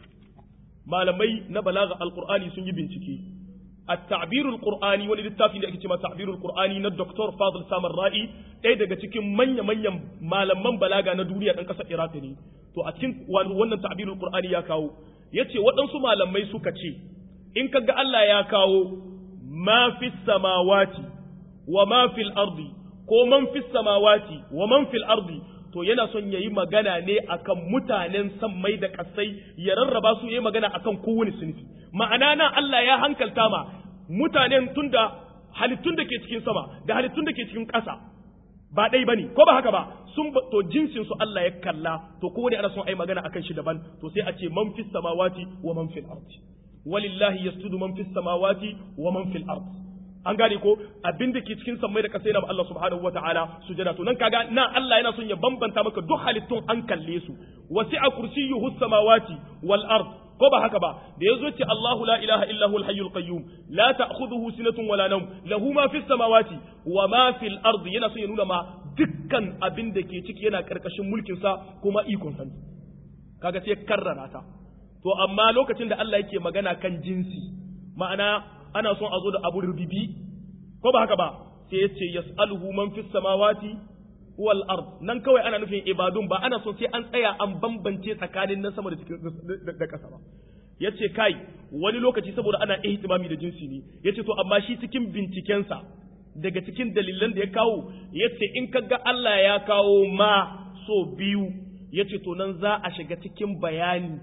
malamai na balaga alqur'ani sun yi bincike at-ta'birul qur'ani wani littafi da ake cewa ta'birul qur'ani na Doctor Fadl Samar Ra'i ɗaya daga cikin manya manyan malaman balaga na duniya ɗan ƙasar Iraq ne to a cikin wannan ta'birul qur'ani ya kawo yace waɗansu malamai suka ce in kaga Allah ya kawo ma fis samawati wa ma fil ardi ko man fis samawati wa man fil ardi to yana son yayi magana ne akan mutanen sammai da kasai ya rarraba su yayi magana akan kowane sinfi ma'ana na Allah ya hankalta ma mutanen tunda halittun da ke cikin sama da halittun da ke cikin ƙasa ba dai bane ko ba haka ba sun to jinsin su Allah ya kalla to kowane ana son ayi magana akan shi daban to sai a ce man fis samawati wa man fil ardi walillahi yasjudu man fis samawati wa man fil ardi an gane ko abin da ke cikin sammai da ƙasa yana Allah subhanahu wataala sujada to nan kaga na Allah yana son ya bambanta maka duk halittun an kalle su wasi'a kursiyyuhu samawati wal ard ko ba haka ba da yazo ce Allahu la ilaha illa huwal hayyul qayyum la ta'khudhuhu sinatun wala nawm lahu ma fis samawati wa ma fil ard yana son ya nuna ma dukkan abin da ke ciki yana karkashin mulkin sa kuma ikon sa kaga sai karrara ta to amma lokacin da Allah yake magana kan jinsi ma'ana ana son a zo da abu rubibi ko ba haka ba sai ya ce yas'aluhu man fis samawati wal ard nan kawai ana nufin ibadun ba ana son sai an tsaya an bambance tsakanin nan sama da cikin da ƙasa ba yace kai wani lokaci saboda ana ihtimami da jinsi ne yace to amma shi cikin bincikensa daga cikin dalilan da ya kawo yace in kaga Allah ya kawo ma so biyu yace to nan za a shiga cikin bayani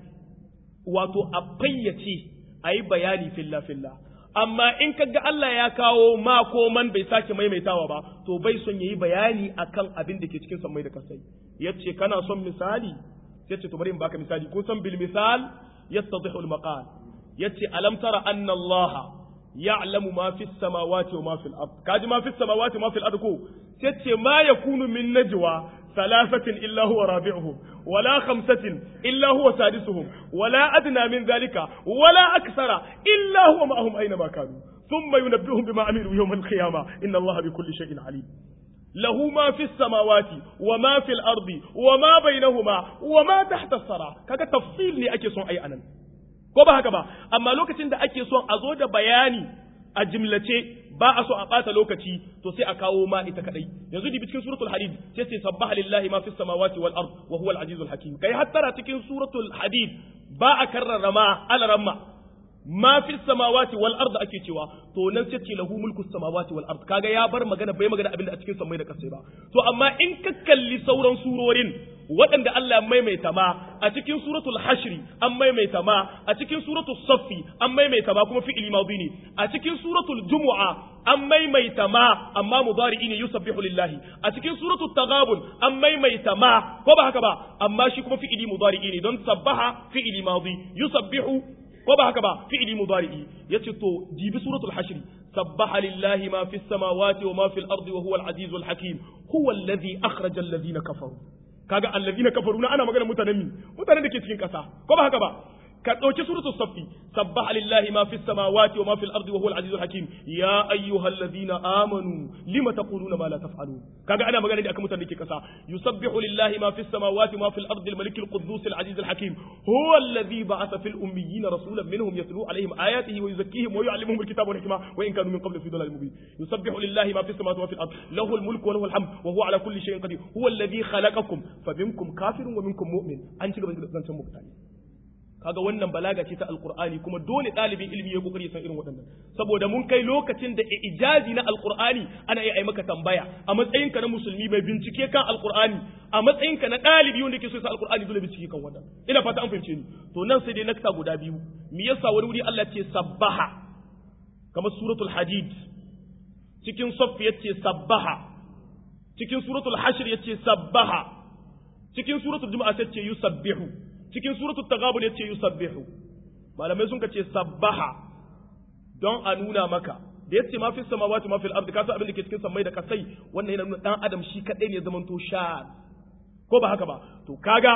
wato a fayyace ayi bayani filla filla amma in kaga Allah ya kawo ma ko man bai sake maimaitawa ba to bai son yayi bayani akan abin da ke cikin sammai da kasai yace kana son misali yace to bari in baka misali ko san bil misal yattadhihu al maqal yace alam tara anna Allah ya'lamu ma fis samawati wa ma fil ard kaji ma fis samawati wa ma fil ard ko yace ma yakunu min najwa ثلاثة إلا هو رابعهم ولا خمسة إلا هو سادسهم ولا أدنى من ذلك ولا أكثر إلا هو معهم أينما كانوا ثم ينبئهم بما عملوا يوم القيامة إن الله بكل شيء عليم له ما في السماوات وما في الأرض وما بينهما وما تحت الثرى كذا تفصيل لي أكي صون أي أنن ko ba haka ba amma lokacin da ake son a zo da bayani a jimlace ba a so a bata lokaci to sai a kawo ma ita kadai yanzu dibi cikin suratul hadid sai sai sabbaha lillahi ma fis samawati wal ard wa huwa al azizul hakim kai hattara cikin suratul hadid ba a karrara ma alaramma ma fis samawati wal ard ake cewa to nan sai ce lahu mulku samawati wal ard kaga ya bar magana bai magana abinda a cikin samai da kasai ba to amma in ka kalli sauran surorin waɗanda Allah ya maimaita ma a cikin suratul hashri an maimaita ma a cikin suratul saffi an maimaita ma kuma fi'ili madi ne a cikin suratul jumu'a an maimaita ma amma mudari'i ne yusabbihu lillahi a cikin suratul taghabun an maimaita ma ko ba haka ba amma shi kuma fi'ili mudari'i ne don sabbaha fi'ili madi yusabbihu ko ba haka ba fi'ili mudari'i yace to jibi suratul hashri sabbaha lillahi ma fis samawati wa ma fil ardi wa huwa al azizul hakim huwa alladhi akhraja alladhina kafaru kaga allazina kafaru na ana magana mutanen mi mutanen da ke cikin kasa ko ba haka ba ka dauki suratul saffi sabbaha lillahi ma fis samawati wa ma fil ardi wa huwal azizul hakim ya ayyuhallazina amanu lima taquluna ma la taf'alun kaga ana magana da akan mutanen da ke kasa yusabbihu lillahi ma fis samawati wa ma fil ardi al malikul quddus al azizul hakim huwa alladhi ba'atha fil ummiyina rasulan minhum yatlu alaihim ayatihi wa yuzakkihim wa yu'allimuhum al kitaba wal hikma wa in kanu min qablu fi dhalalin mubin yusabbihu lillahi ma fis samawati wa ma fil ardi lahu al mulku wa lahu al hamd wa huwa ala kulli shay'in qadir huwa alladhi khalaqakum faminkum kafirun wa minkum mu'min an ci gaba da zancen mutane kaga wannan balaga ce ta alqur'ani kuma dole dalibin ilimi ya kokari san irin waɗannan saboda mun kai lokacin da ijazi na alqur'ani ana iya ai maka tambaya a matsayin ka na musulmi mai bincike kan alqur'ani a matsayin ka na dalibi wanda yake so sa alqur'ani dole bincike kan wannan ina fata an fahimce ni to nan sai dai nakta guda biyu me yasa wani wuri Allah ce sabbaha kamar suratul hadid cikin saff yace sabbaha cikin suratul hashr yace sabbaha cikin suratul jumu'a sai ce yusabbihu cikin suratul taghabun yace yusabbihu malamai sun kace sabbaha don a nuna maka da yace ma fi samawati ma fil ardi kasa abin da ke cikin samai da kasai wannan yana nuna dan adam shi kadai ne zaman to sha ko ba haka ba to kaga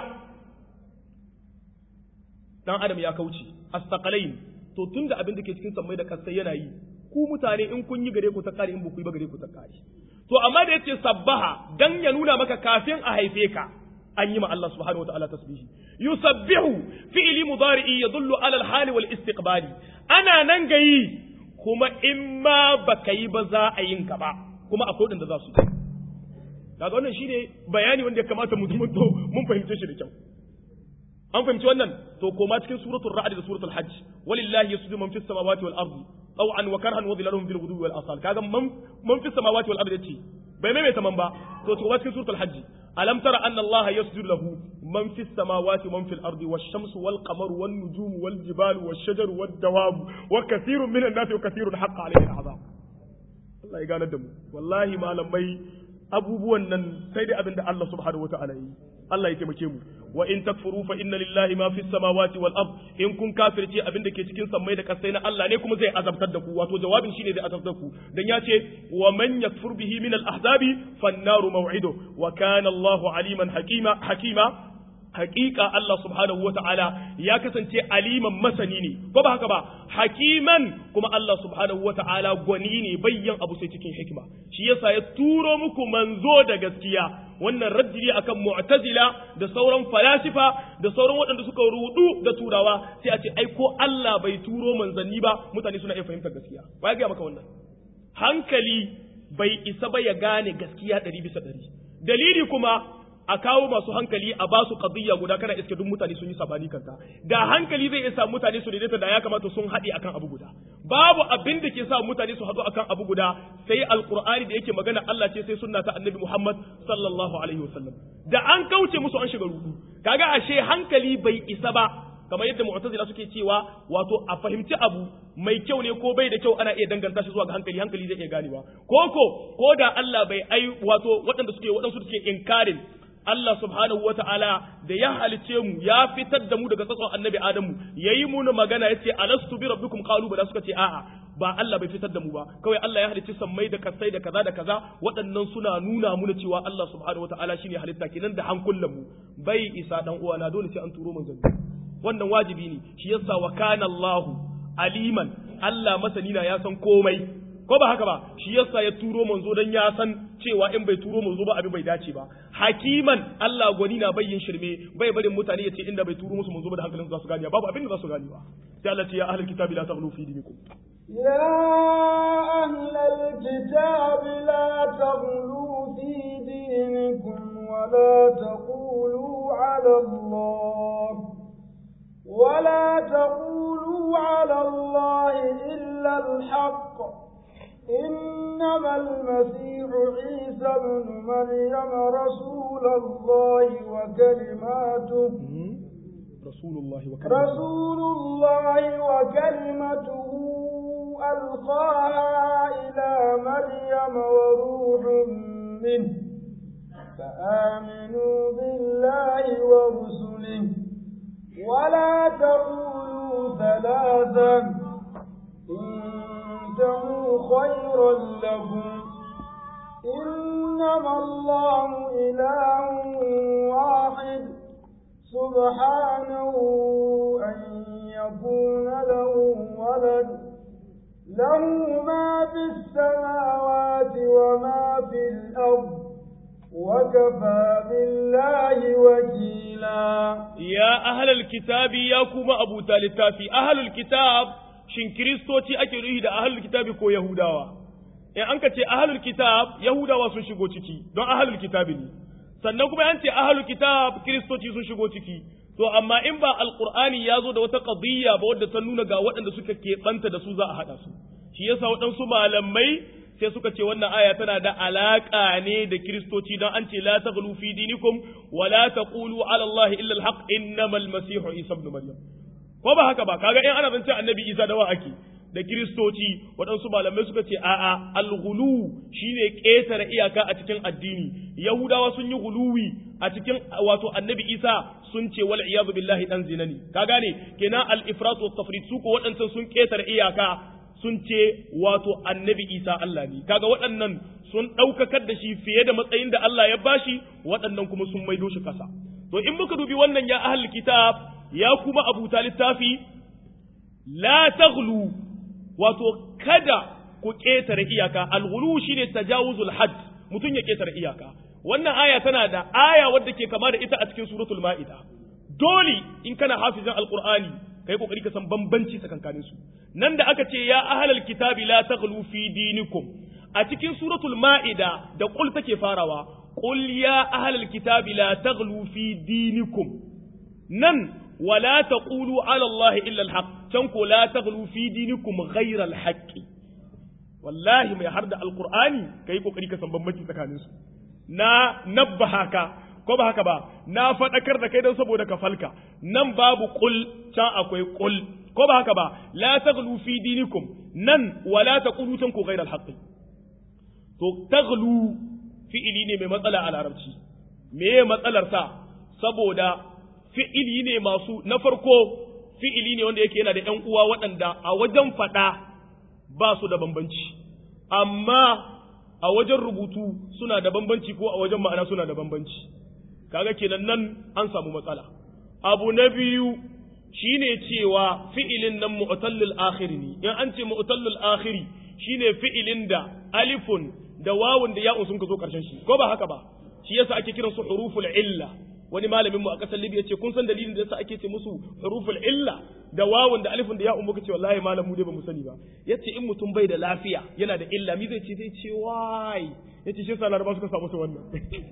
dan adam ya kauce astaqalain to tunda abin da ke cikin samai da kasai yana yi ku mutane in kun yi gare ku ta kare in ba ku yi ba gare ku ta kare to amma da yace sabbaha dan ya nuna maka kafin a haife ka an yi ma Allah subhanahu wa ta'ala tasbihi yusabbihu fi'li mudari'i yadullu ala al-hali wal istiqbali ana nan gayi kuma in ma baka yi ba za a yin ka ba kuma akwai wadanda za su yi kaga wannan shine bayani wanda ya kamata mu mun to mun fahimce shi da kyau an fahimci wannan to koma cikin suratul ra'd da suratul hajj walillahi yasjudu man fis samawati wal ardi taw'an wa karhan wa dhilaluhum bil ghudwi wal asal kaga man man fis samawati wal ardi yace bai mai man ba to to cikin suratul hajj alam tara anna allaha yasjudu lahu man fis samawati man fil ardi wash shamsu wal qamaru wan nujumu wal jibalu wash shajaru wad dawab wa kathirun minan nasi wa kathirun haqqa alayhi al'azab Allah ya gane da mu wallahi malamai abubuwan nan sai dai abinda Allah subhanahu wataala yi Allah ya taimake mu wa in takfuru fa inna lillahi ma fis samawati wal ard in kun kafirce abinda ke cikin sammai da kasai na Allah ne kuma zai azabtar da ku wato jawabin shine zai azabtar da ku dan ya ce wa man yakfur bihi min al ahzabi fan naru maw'idu wa kana Allahu aliman hakima hakima haqiqa Allah subhanahu wataala ya kasance aliman masani ne ko ba haka ba hakiman kuma Allah subhanahu wataala gwani ne bayyan abu sai cikin hikima shi yasa ya turo muku manzo da gaskiya wannan raddi akan mu'tazila da sauran falasifa da sauran waɗanda suka rudu da turawa sai a ce ai ko Allah bai turo manzanni ba mutane suna iya fahimtar gaskiya ba ya ga maka wannan hankali bai isa ba ya gane gaskiya ɗari bisa ɗari dalili kuma a kawo masu hankali a ba su qadiyya guda kana iske duk mutane sun yi sabani kanta da hankali zai isa mutane su daidaita da ya kamata sun haɗe akan abu guda babu abin da ke sa mutane su haɗu akan abu guda sai alqur'ani da yake magana Allah ce sai sunna ta annabi Muhammad sallallahu alaihi wasallam da an kauce musu an shiga rudu kaga ashe hankali bai isa ba kamar yadda mu'tazila suke cewa wato a fahimci abu mai kyau ne ko bai da kyau ana iya danganta shi zuwa ga hankali hankali zai iya ganewa koko ko da Allah bai ai wato waɗanda suke waɗansu suke inkarin Allah subhanahu wata'ala da ya halice mu ya fitar da mu daga tsatson annabi Adamu yayi mu magana yace alastu bi rabbikum qalu bala suka ce a'a ba Allah bai fitar da mu ba kawai Allah ya halicci sammai da kasai da kaza da kaza waɗannan suna nuna muna cewa Allah subhanahu wata'ala shine halitta kenan da hankulan mu bai isa dan uwa na dole sai an turo manzon wannan wajibi ne shi yasa wa kana Allahu aliman Allah masani na ya san komai ko ba haka ba shi yasa ya turo manzo dan ya san cewa in bai turo manzo ba abin bai dace ba hakiman Allah gwani na bayyin shirme bai barin mutane yace inda bai turo musu manzo ba da hankalin su za su gane babu abin da za su gane ba sai Allah ce ya ahlul kitabi la taghlu fi dinikum يا أهل الكتاب لا تغلوا في دينكم ولا تقولوا على الله ولا تقولوا على الله إلا الحق إنما المسيح عيسى ابن مريم رسول الله وكلماته رسول الله وكلمته رسول الله وكلمته ألقاها إلى مريم وروح منه فآمنوا بالله ورسله ولا تقولوا ثلاثا انتهوا خيرا لكم إنما الله إله واحد سبحانه أن يكون له ولد له ما في السماوات وما في الأرض وكفى بالله وكيلا يا أهل الكتاب يا كما أبو تالتافي أهل الكتاب shin kiristoci ake nuhi da ahlul kitabi ko yahudawa in an ka ce ahlul kitab yahudawa sun shigo ciki don ahlul kitabi ne sannan kuma an ce ahlul kitab kiristoci sun shigo ciki to amma in ba alqur'ani ya zo da wata qadiyya ba wadda ta nuna ga waɗanda suka keɓanta da su za a haɗa su shi yasa waɗansu malamai sai suka ce wannan aya tana da alaka ne da kiristoci don an ce la taghlu fi dinikum wa la taqulu ala allahi illa alhaq innamal masihu isa ibn maryam ko ba haka ba kaga in ana zance annabi isa da wa ake da kiristoci waɗansu malamai suka ce a'a al-ghulu shine ƙetare iyaka a cikin addini yahudawa sun yi guluwi a cikin wato annabi isa sun ce wal iyadu billahi dan zinani ka gane kenan al-ifrat wa tafrit su ko waɗancan sun ƙetare iyaka sun ce wato annabi isa Allah ne kaga waɗannan sun ɗaukakar da shi fiye da matsayin da Allah ya bashi waɗannan kuma sun maido shi kasa to in muka dubi wannan ya ahlul kitab ya kuma abuta littafi la taghlu wato kada ku ƙetare iyaka al-ghulu shine tajawuzul hadd mutun ya ƙetare iyaka wannan aya tana da aya wadda ke kama da ita a cikin suratul maida dole in kana hafizan alqur'ani kai kokari ka san bambanci tsakankanin su nan da aka ce ya ahlal kitabi la taghlu fi dinikum a cikin suratul maida da qul take farawa qul ya ahlal kitabi la taghlu fi dinikum nan ولا تقولوا على الله إلا الحق تنكو لا تغلوا في دينكم غير الحق والله ما يحرد القرآن كي يكو كريكا سنبمتي سكانيسو نا نبهاك ko ba haka ba na faɗakar da kai don saboda ka falka nan babu qul can akwai qul ko ba haka ba la taghlu fi dinikum nan wala taqulu tanku ghayra al-haqq to taghlu fi'ili ne mai matsala a larabci me matsalar sa saboda fi'ili ne masu na farko fi'ili ne wanda yake yana da ƴan uwa waɗanda a wajen faɗa ba su da bambanci amma a wajen rubutu suna da bambanci ko a wajen ma'ana suna da bambanci kaga kenan nan an samu matsala abu na biyu shine cewa fi'ilin nan mu'tallil akhiri ne in an ce mu'tallil akhiri shine fi'ilin da alifun da wawun da ya'un sun ka zo karshen shi ko ba haka ba shi yasa ake kiransu huruful illa wani malamin mu a kasar Libya ce kun san dalilin da yasa ake ce musu huruful illa da wawun da alifun da ya'un muka ce wallahi malam mu dai bamu sani ba yace in mutum bai da lafiya yana da illa mi zai ce zai ce wai yace shi yasa laraba suka samu su wannan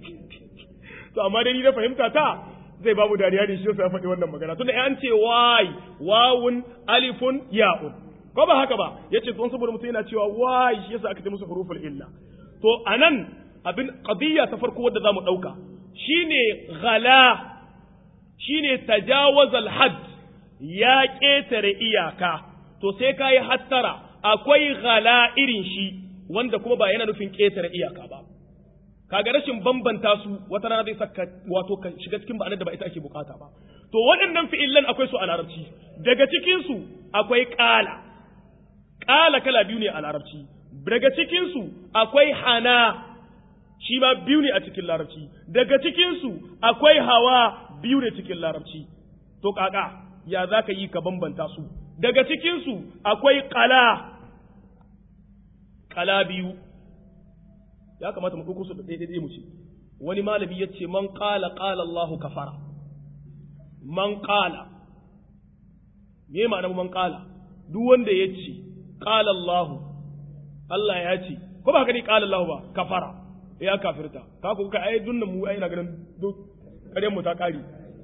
to amma dai ni da fahimta ta zai babu dariya ne shi yasa ya faɗi wannan magana tunda an ce wai wawun alifun ya'un ko ba haka ba yace don saboda mutum yana cewa wai shi yasa aka ce musu huruful illa to anan abin qadiyya ta farko wadda zamu dauka shine ghala shine tajawaz al-hadd ya ketare iyaka to sai kai hattara akwai ghala irin shi wanda kuma ba yana nufin ketare iyaka ba kaga rashin bambanta su wata rana zai saka wato kan shiga cikin ba'anar da ba ita ake bukata ba to waɗannan fi'illan akwai su a larabci daga cikin su akwai qala qala kala biyu ne a larabci daga cikin su akwai hana shi ma biyu ne a cikin larabci daga cikinsu akwai hawa biyu ne cikin larabci to kaka ya za ka yi ka bambanta su daga cikinsu akwai kala kala biyu ya kamata mu ɗauko su da ɗaiɗaiɗai mu ce wani malami ya ce man ƙala ƙala Allahu kafara man ƙala me ma'ana man ƙala duk wanda ya ce qala Allah Allah ya ce ko ba haka ne qala Allah ba kafara ya kafirta ka ku kai ai dunnan mu ai na ganin karen mu ta kari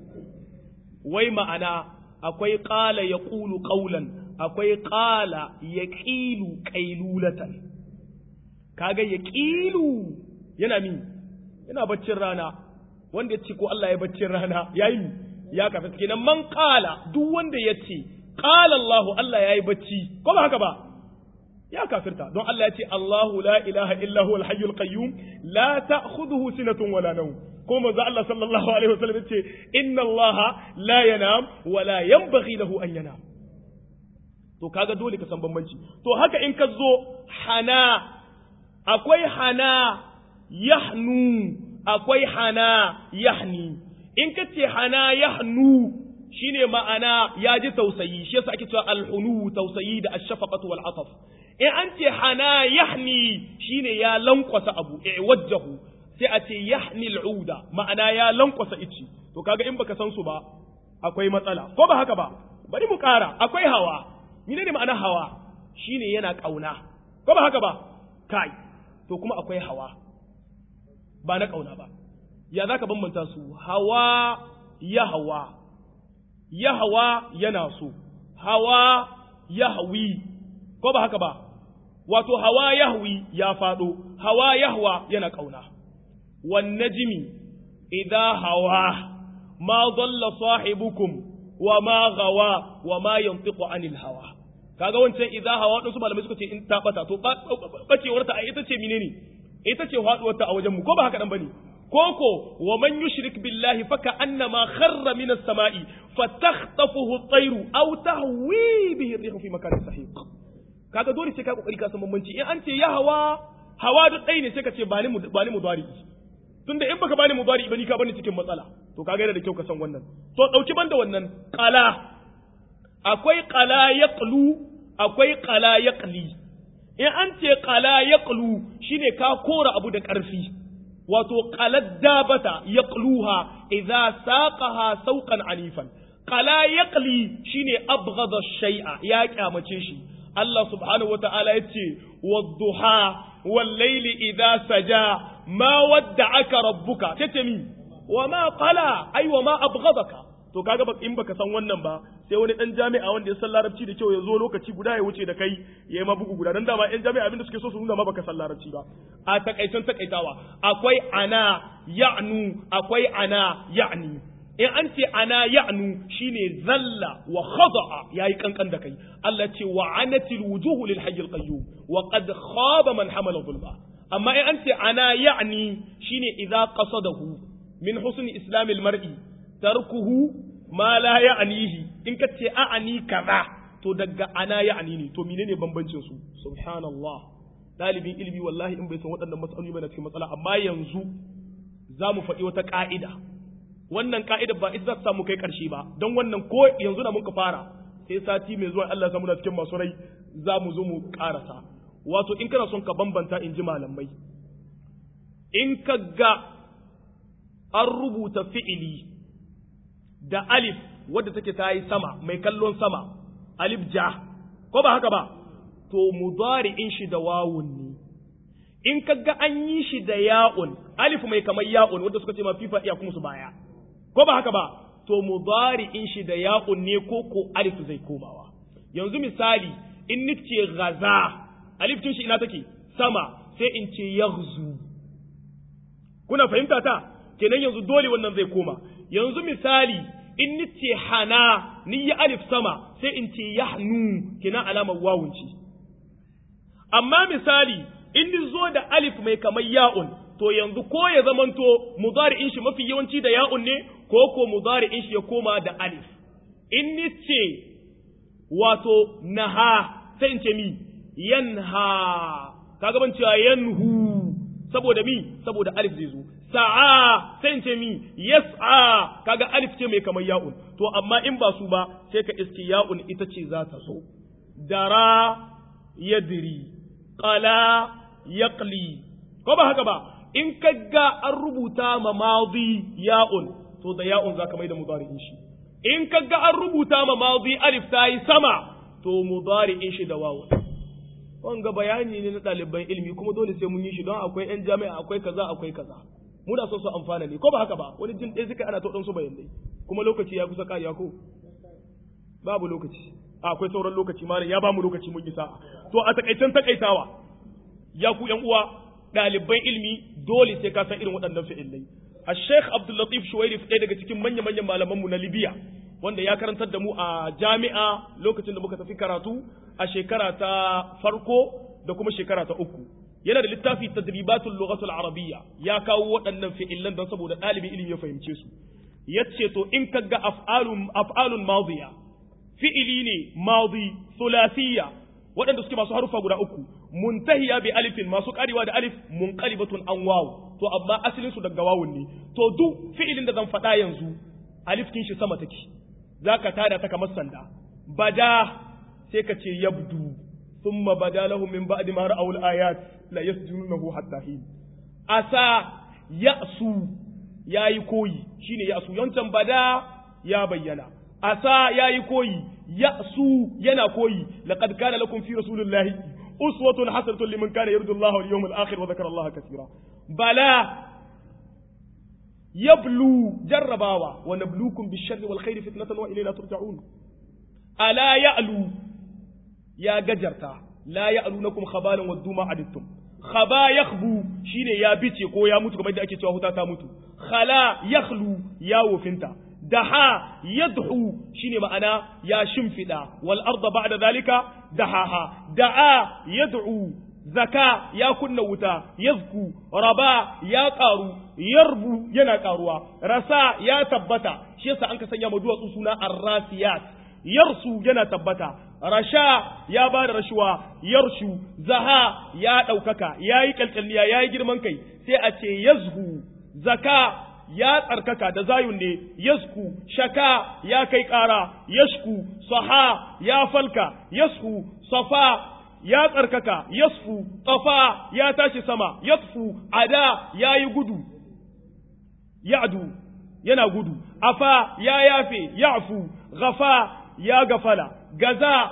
wai ma'ana akwai qala yaqulu qawlan akwai qala yaqilu qailulatan kaga yaqilu yana min yana baccin rana wanda ya ce ko Allah ya baccin rana yayi ya kafirta kenan man qala duk wanda ya ce qala Allah Allah yayi bacci ko ba haka ba ya kafirta don Allah ya ce Allahu la ilaha illa huwal hayyul qayyum la ta'khudhuhu sinatun wala nawm ko manzo Allah sallallahu alaihi wasallam yace inna Allah la yanam wala yanbaghi lahu an yanam to kaga dole ka san bambanci to haka in ka zo hana akwai hana yahnu akwai hana yahni in ka ce hana yahnu shine ma'ana ya ji tausayi shi yasa ake cewa alhunu tausayi da ashfaqatu wal ataf in an ce hana yahni shine ya lankwasa abu eh wajjahu sai a ce yahni al'uda ma'ana ya lankwasa ici to kaga in baka san su ba akwai matsala ko ba haka ba bari mu kara akwai hawa menene ma'ana hawa shine yana kauna ko ba haka ba kai to kuma akwai hawa ba na kauna ba ya zaka bambanta su hawa ya hawa ya hawa yana so hawa yahwi ko ba haka ba wato hawa yahwi ya fado hawa yahwa yana kauna wan najmi idha hawa ma dhalla sahibukum wa ma gawa wa ma yantiqu anil hawa kaga wancan idha hawa din su malamai suka ce in ta bata to bacewar ta ita ce menene ita ce faduwar ta a wajen mu ko ba haka dan bane koko wa man yushrik billahi faka annama kharra min as-sama'i fatakhtafuhu at-tayru aw tahwi bihi ar-rihu fi makanin sahiq kaga dole sai ka kokari ka san bambanci in an ce ya hawa hawa da dai ne sai ka ce ba ni ba ni mudari tunda in baka bani mudari ba ni ka bani cikin matsala to kaga yana da kyau ka san wannan to dauki banda wannan qala akwai qala yaqlu akwai qala yaqli in an ce qala yaqlu shine ka kora abu da karfi wato qalad dabata yaqluha idza saqaha sawqan anifan qala yaqli shine abghadha shay'a ya kyamace shi Allah subhanahu wataala yace wadduha wal layli idza saja ma wadda'aka rabbuka tace mi wa ma qala ay wa ma abghadaka to kaga in baka san wannan ba sai wani dan jami'a wanda ya san larabci da kyau ya zo lokaci guda ya wuce da kai yayi ma bugu guda dan dama yan jami'a abinda suke so su nuna ma baka san larabci ba a takaitan takaitawa akwai ana ya'nu akwai ana ya'ni in an ce ana ya'nu shine zalla wa khada'a yayi kankan da kai Allah ce wa anatil wujuhu lil hayyil qayyum wa qad khaba man hamala zulma amma in an ce ana ya'ni shine idza qasadahu min husni islamil mar'i tarkuhu ma la ya'nihi in ka ce a'ani kaza to daga ana ya'ni ne to menene bambancin su subhanallah dalibin ilimi wallahi in bai san waɗannan matsaloli ba na cikin matsala amma yanzu za mu faɗi wata ka'ida wannan ka'ida ba ita za ta samu kai ƙarshe ba don wannan ko yanzu da muka fara sai sati mai zuwa Allah ya samu na cikin masu rai za mu zo mu ƙarasa wato in kana son ka bambanta in ji malamai in ka ga an rubuta fi'ili da alif wadda take ta yi sama mai kallon sama alif ja ko ba haka ba to mudari'in shi da wawun ne in kaga an yi shi da ya'un alif mai kamar ya'un wadda suka ce ma fifa iya kuma su baya ko ba haka ba to mudari'in shi da ya'un ne ko ko alif zai komawa yanzu misali in nace gaza alif tun shi ina take sama sai in ce yaghzu kuna fahimta ta kenan yanzu dole wannan zai koma yanzu misali in nace hana ni ya alif sama sai in ce yahnu kenan alamar wawun ce amma misali in ni zo da alif mai kamar ya'un to yanzu ko ya zamanto mudari'in shi mafi yawanci da ya'un ne ko ko mudari'in shi ya koma da alif in ni ce wato naha sai in ce mi yanha kaga ban cewa yanhu saboda mi saboda alif zai zo sa'a sai in ce mi yas'a kaga alif ce mai kamar ya'un to amma in ba su ba sai ka iske ya'un ita ce za ta so dara yadri qala yaqli ko ba haka ba in kaga an rubuta ma madi ya'un to da ya'un zaka mai da mudari'in shi in kaga an rubuta ma madi alif tayi sama to mudari'in shi da wawu wanga bayani ne na ɗaliban ilimi kuma dole sai mun yi shi don akwai ƴan jami'a akwai kaza akwai kaza muna so su amfana ne ko ba haka ba wani jin ɗaya suka ana ta su bayanai kuma lokaci ya kusa kariya ko babu lokaci akwai sauran lokaci malam ya bamu lokaci mun yi sa'a to a takaicen takaitawa ya ku ƴan uwa ɗaliban ilimi dole sai ka san irin waɗannan fi'ilai Al-Sheikh Abdul Latif Shuwairif ɗaya daga cikin manya-manyan malaman mu na Libya wanda ya karantar da mu a jami'a lokacin da muka tafi karatu a shekara ta farko da kuma shekara ta uku yana da littafi tadribatul lughatul arabiyya ya kawo waɗannan fi'illan don saboda ɗalibin ilimi ya fahimce su yace to in kaga af'alun af'alun madiya fi'ili ne madi thulathiya waɗanda suke masu harufa guda uku muntahiya bi alifin masu karewa da alif munqalibatun an wawu to amma asalin su daga wawun ne to duk fi'ilin da zan faɗa yanzu alif kin shi sama take zaka tada ta kamar sanda bada sai ka ce yabdu thumma bada lahum min ba'di ma ra'aw al-ayat la yasjununahu hatta hin asa ya'su yayi koyi shine ya'su yancan bada ya bayyana asa yayi koyi ya'su yana koyi laqad kana lakum fi rasulillahi uswatun hasanatun liman kana yarju Allah wal yawmal akhir wa dhakara Allah katira bala yablu jarrabawa wa nabluukum bish-sharri wal khairi fitnatan wa ilayna turja'un ala ya'lu ya gajarta la ya'lunakum khabalan waddu ma adittum khaba yakhbu shine ya bice ko ya mutu kamar da ake cewa huta ta mutu khala yakhlu ya wofinta daha yadhu shine ma'ana ya shimfida wal arda ba'da zalika dahaha da'a yad'u zaka ya kunna wuta yazku raba ya qaru yarbu yana karuwa rasa ya tabbata shi yasa an ka sanya ma duwatsu suna arrasiyat yarsu yana tabbata rasha ya ba da rashuwa yarshu zaha ya daukaka yayi kalkalniya yayi girman kai sai a ce yazhu zaka ya tsarkaka da zayun ne yasku shaka ya kai ƙara yashku saha ya falka yasku safa ya tsarkaka yasfu tafa ya tashi sama yatfu ada ya yi gudu ya'du yana gudu afa ya yafe ya'fu ghafa ya gafala gaza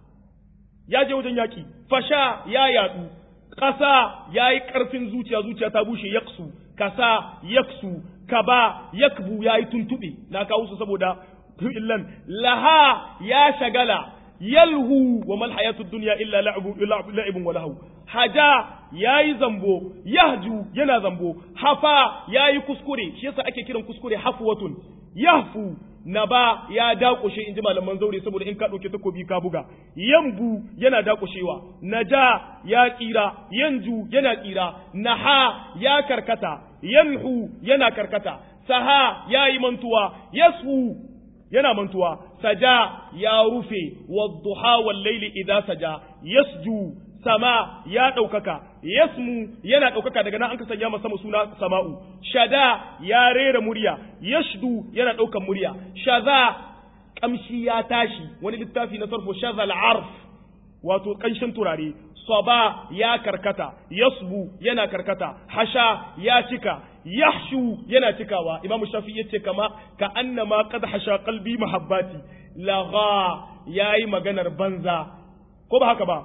ya je wajen yaki fasha ya yadu ƙasa ya yi ƙarfin zuciya zuciya ta bushe yaksu kasa yaksu kaba yakbu yayi tuntube na kawo su saboda illan laha ya shagala yalhu wa mal hayatud dunya illa la'bu la'ibun wa lahu haja yayi zambo yahju yana zambo hafa yayi kuskure shi yasa ake kiran kuskure hafwatun yahfu naba ya dakushe inji malaman zaure saboda in ka dauke takobi ka buga yambu yana dakushewa naja ya tsira yanju yana tsira naha ya karkata yanhu yana karkata saha yayi mantuwa yasu yana mantuwa saja ya rufe wadduha wal layli idha saja yasju sama ya daukaka yasmu yana daukaka daga nan an ka sanya masa suna sama'u shada ya rera murya yashdu yana daukan murya shaza kamshi ya tashi wani littafi na sarfo shazal arf wato kanshin turare saba ya karkata yasbu yana karkata hasha ya cika yahshu yana cikawa imamu shafi yace kama ka annama qad hasha qalbi mahabbati lagha yayi maganar banza ko ba haka ba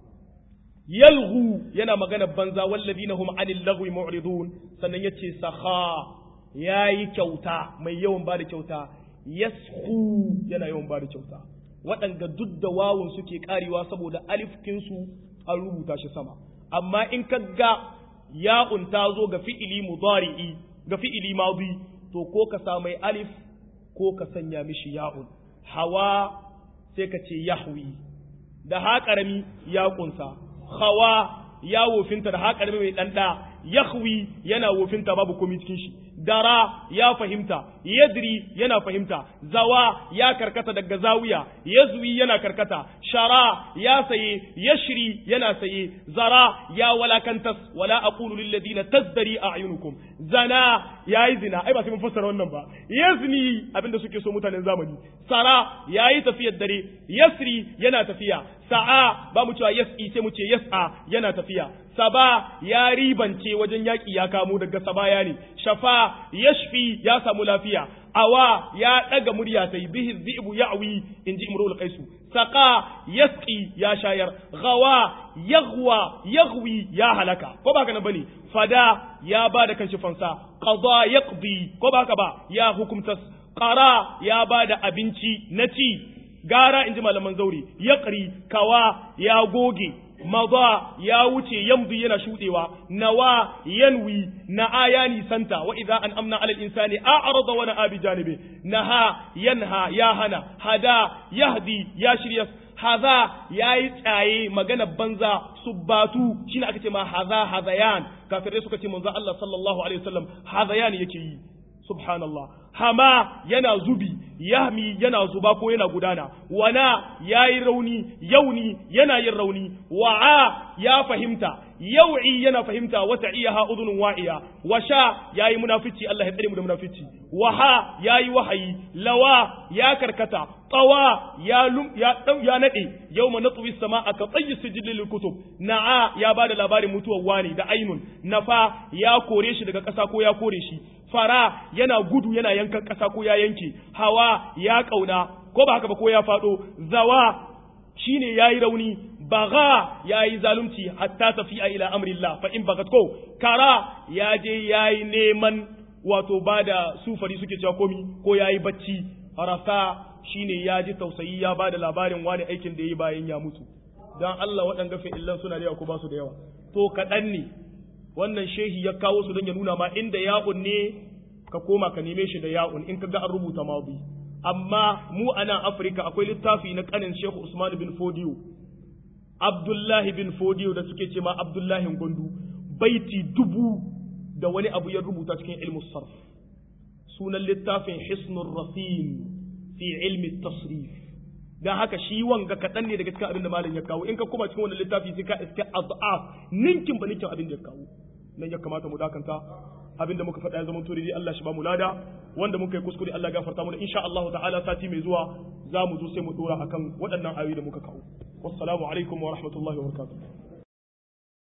yalghu yana maganar banza walladina hum anil lagwi mu'ridun sannan yace sakha yayi kyauta mai yawan bada kyauta yashu yana yawan bada kyauta waɗanda duk da wawun suke karewa saboda alifkin su an rubuta shi sama amma in kaga ya'un ta zo ga fi'ili mudari'i ga fi'ili madi to ko ka sa mai alif ko ka sanya mishi ya'un hawa sai ka ce yahwi da ha karami ya kunsa hawa ya wofinta da ha karami mai danda yahwi yana wofinta babu komai cikin shi dara ya fahimta yadri yana fahimta zawa ya karkata daga zawiya yazwi yana karkata shara ya saye yashri yana saye zara ya walakantas wala aqulu lil ladina tazdari a'yunukum zana yayi zina ai ba sai mun fassara wannan ba yazni abinda suke so mutanen zamani sara yayi tafiyar dare yasri yana tafiya sa'a ba mu cewa yas'i sai mu ce yas'a yana tafiya saba ya ribance wajen yaki ya kamo daga sabaya ne shafa yashfi ya samu lafiya awa ya daga murya sai bihi dhi'bu ya'wi inji imrul qaisu saqa yasqi ya shayar gawa yaghwa yaghwi ya halaka ko ba kana bane fada ya bada kanshi fansa qada yaqdi ko ba ka ba ya hukumta qara ya bada abinci na ci gara inji malaman zauri yaqri kawa ya goge maza ya wuce yamdi yana shudewa nawa yanwi na ayani santa wa idza an amna ala al-insani a'rada wa na'a bi janibi naha yanha ya hana hada yahdi ya shirya haza yayi tsaye magana banza subbatu shine aka ce ma haza hazayan kafirai suka ce manzo Allah sallallahu alaihi wasallam hazayan yake yi subhanallah hama yana zubi yahmi yana zuba ko yana gudana wana yayi rauni yauni yana yin rauni wa'a ya fahimta yau'i yana fahimta wata iyaha udhunun wa'iya washa yayi munafici Allah ya tsare mu da munafici waha yayi wahayi lawa ya karkata tawa ya lum ya dau ya nade yawma natwi samaa ka tayyi sijil lil kutub na'a ya bada labarin mutuwar wani da ainun nafa ya kore shi daga kasa ko ya kore shi fara yana gudu yana yankan kasa ko ya yanke hawa ya kauna ko ba haka ba ko ya fado zawa shine yayi rauni baga yayi zalunci hatta tafi'a ila amrillah fa in bagat ko kara yaje yayi neman wato bada sufari suke cewa komi ko yayi bacci rasa shine yaji tausayi ya bada labarin wani aikin da yayi bayan ya mutu dan Allah waɗanga fi'illan suna da yawa ko ba su da yawa to kadan ne wannan shehi ya kawo su don ya nuna ma inda ya'un ne ka koma ka neme shi da ya'un in ka ga an rubuta madi amma mu a nan Afirka akwai littafi na kanin Shehu Usman bin Fodiyo Abdullahi bin Fodiyo da suke ce ma Abdullahi Gondu baiti dubu da wani abu ya rubuta cikin ilmu sarf sunan littafin Hisnur Rasim fi ilmi tasrif dan haka shi wanga kaɗan ne daga cikin abin da malam ya kawo in ka kuma cikin wannan littafi sai ka iska azaf ninkin ba ninkin abin da ya kawo nan ya kamata mu dakanta abin da muka faɗa ya zama turi Allah shi ba mu lada wanda muka yi kuskure Allah gafarta mu insha Allah ta'ala sati mai zuwa za mu zo sai mu dora akan waɗannan ayoyi da muka kawo wassalamu alaikum wa rahmatullahi wa barakatuh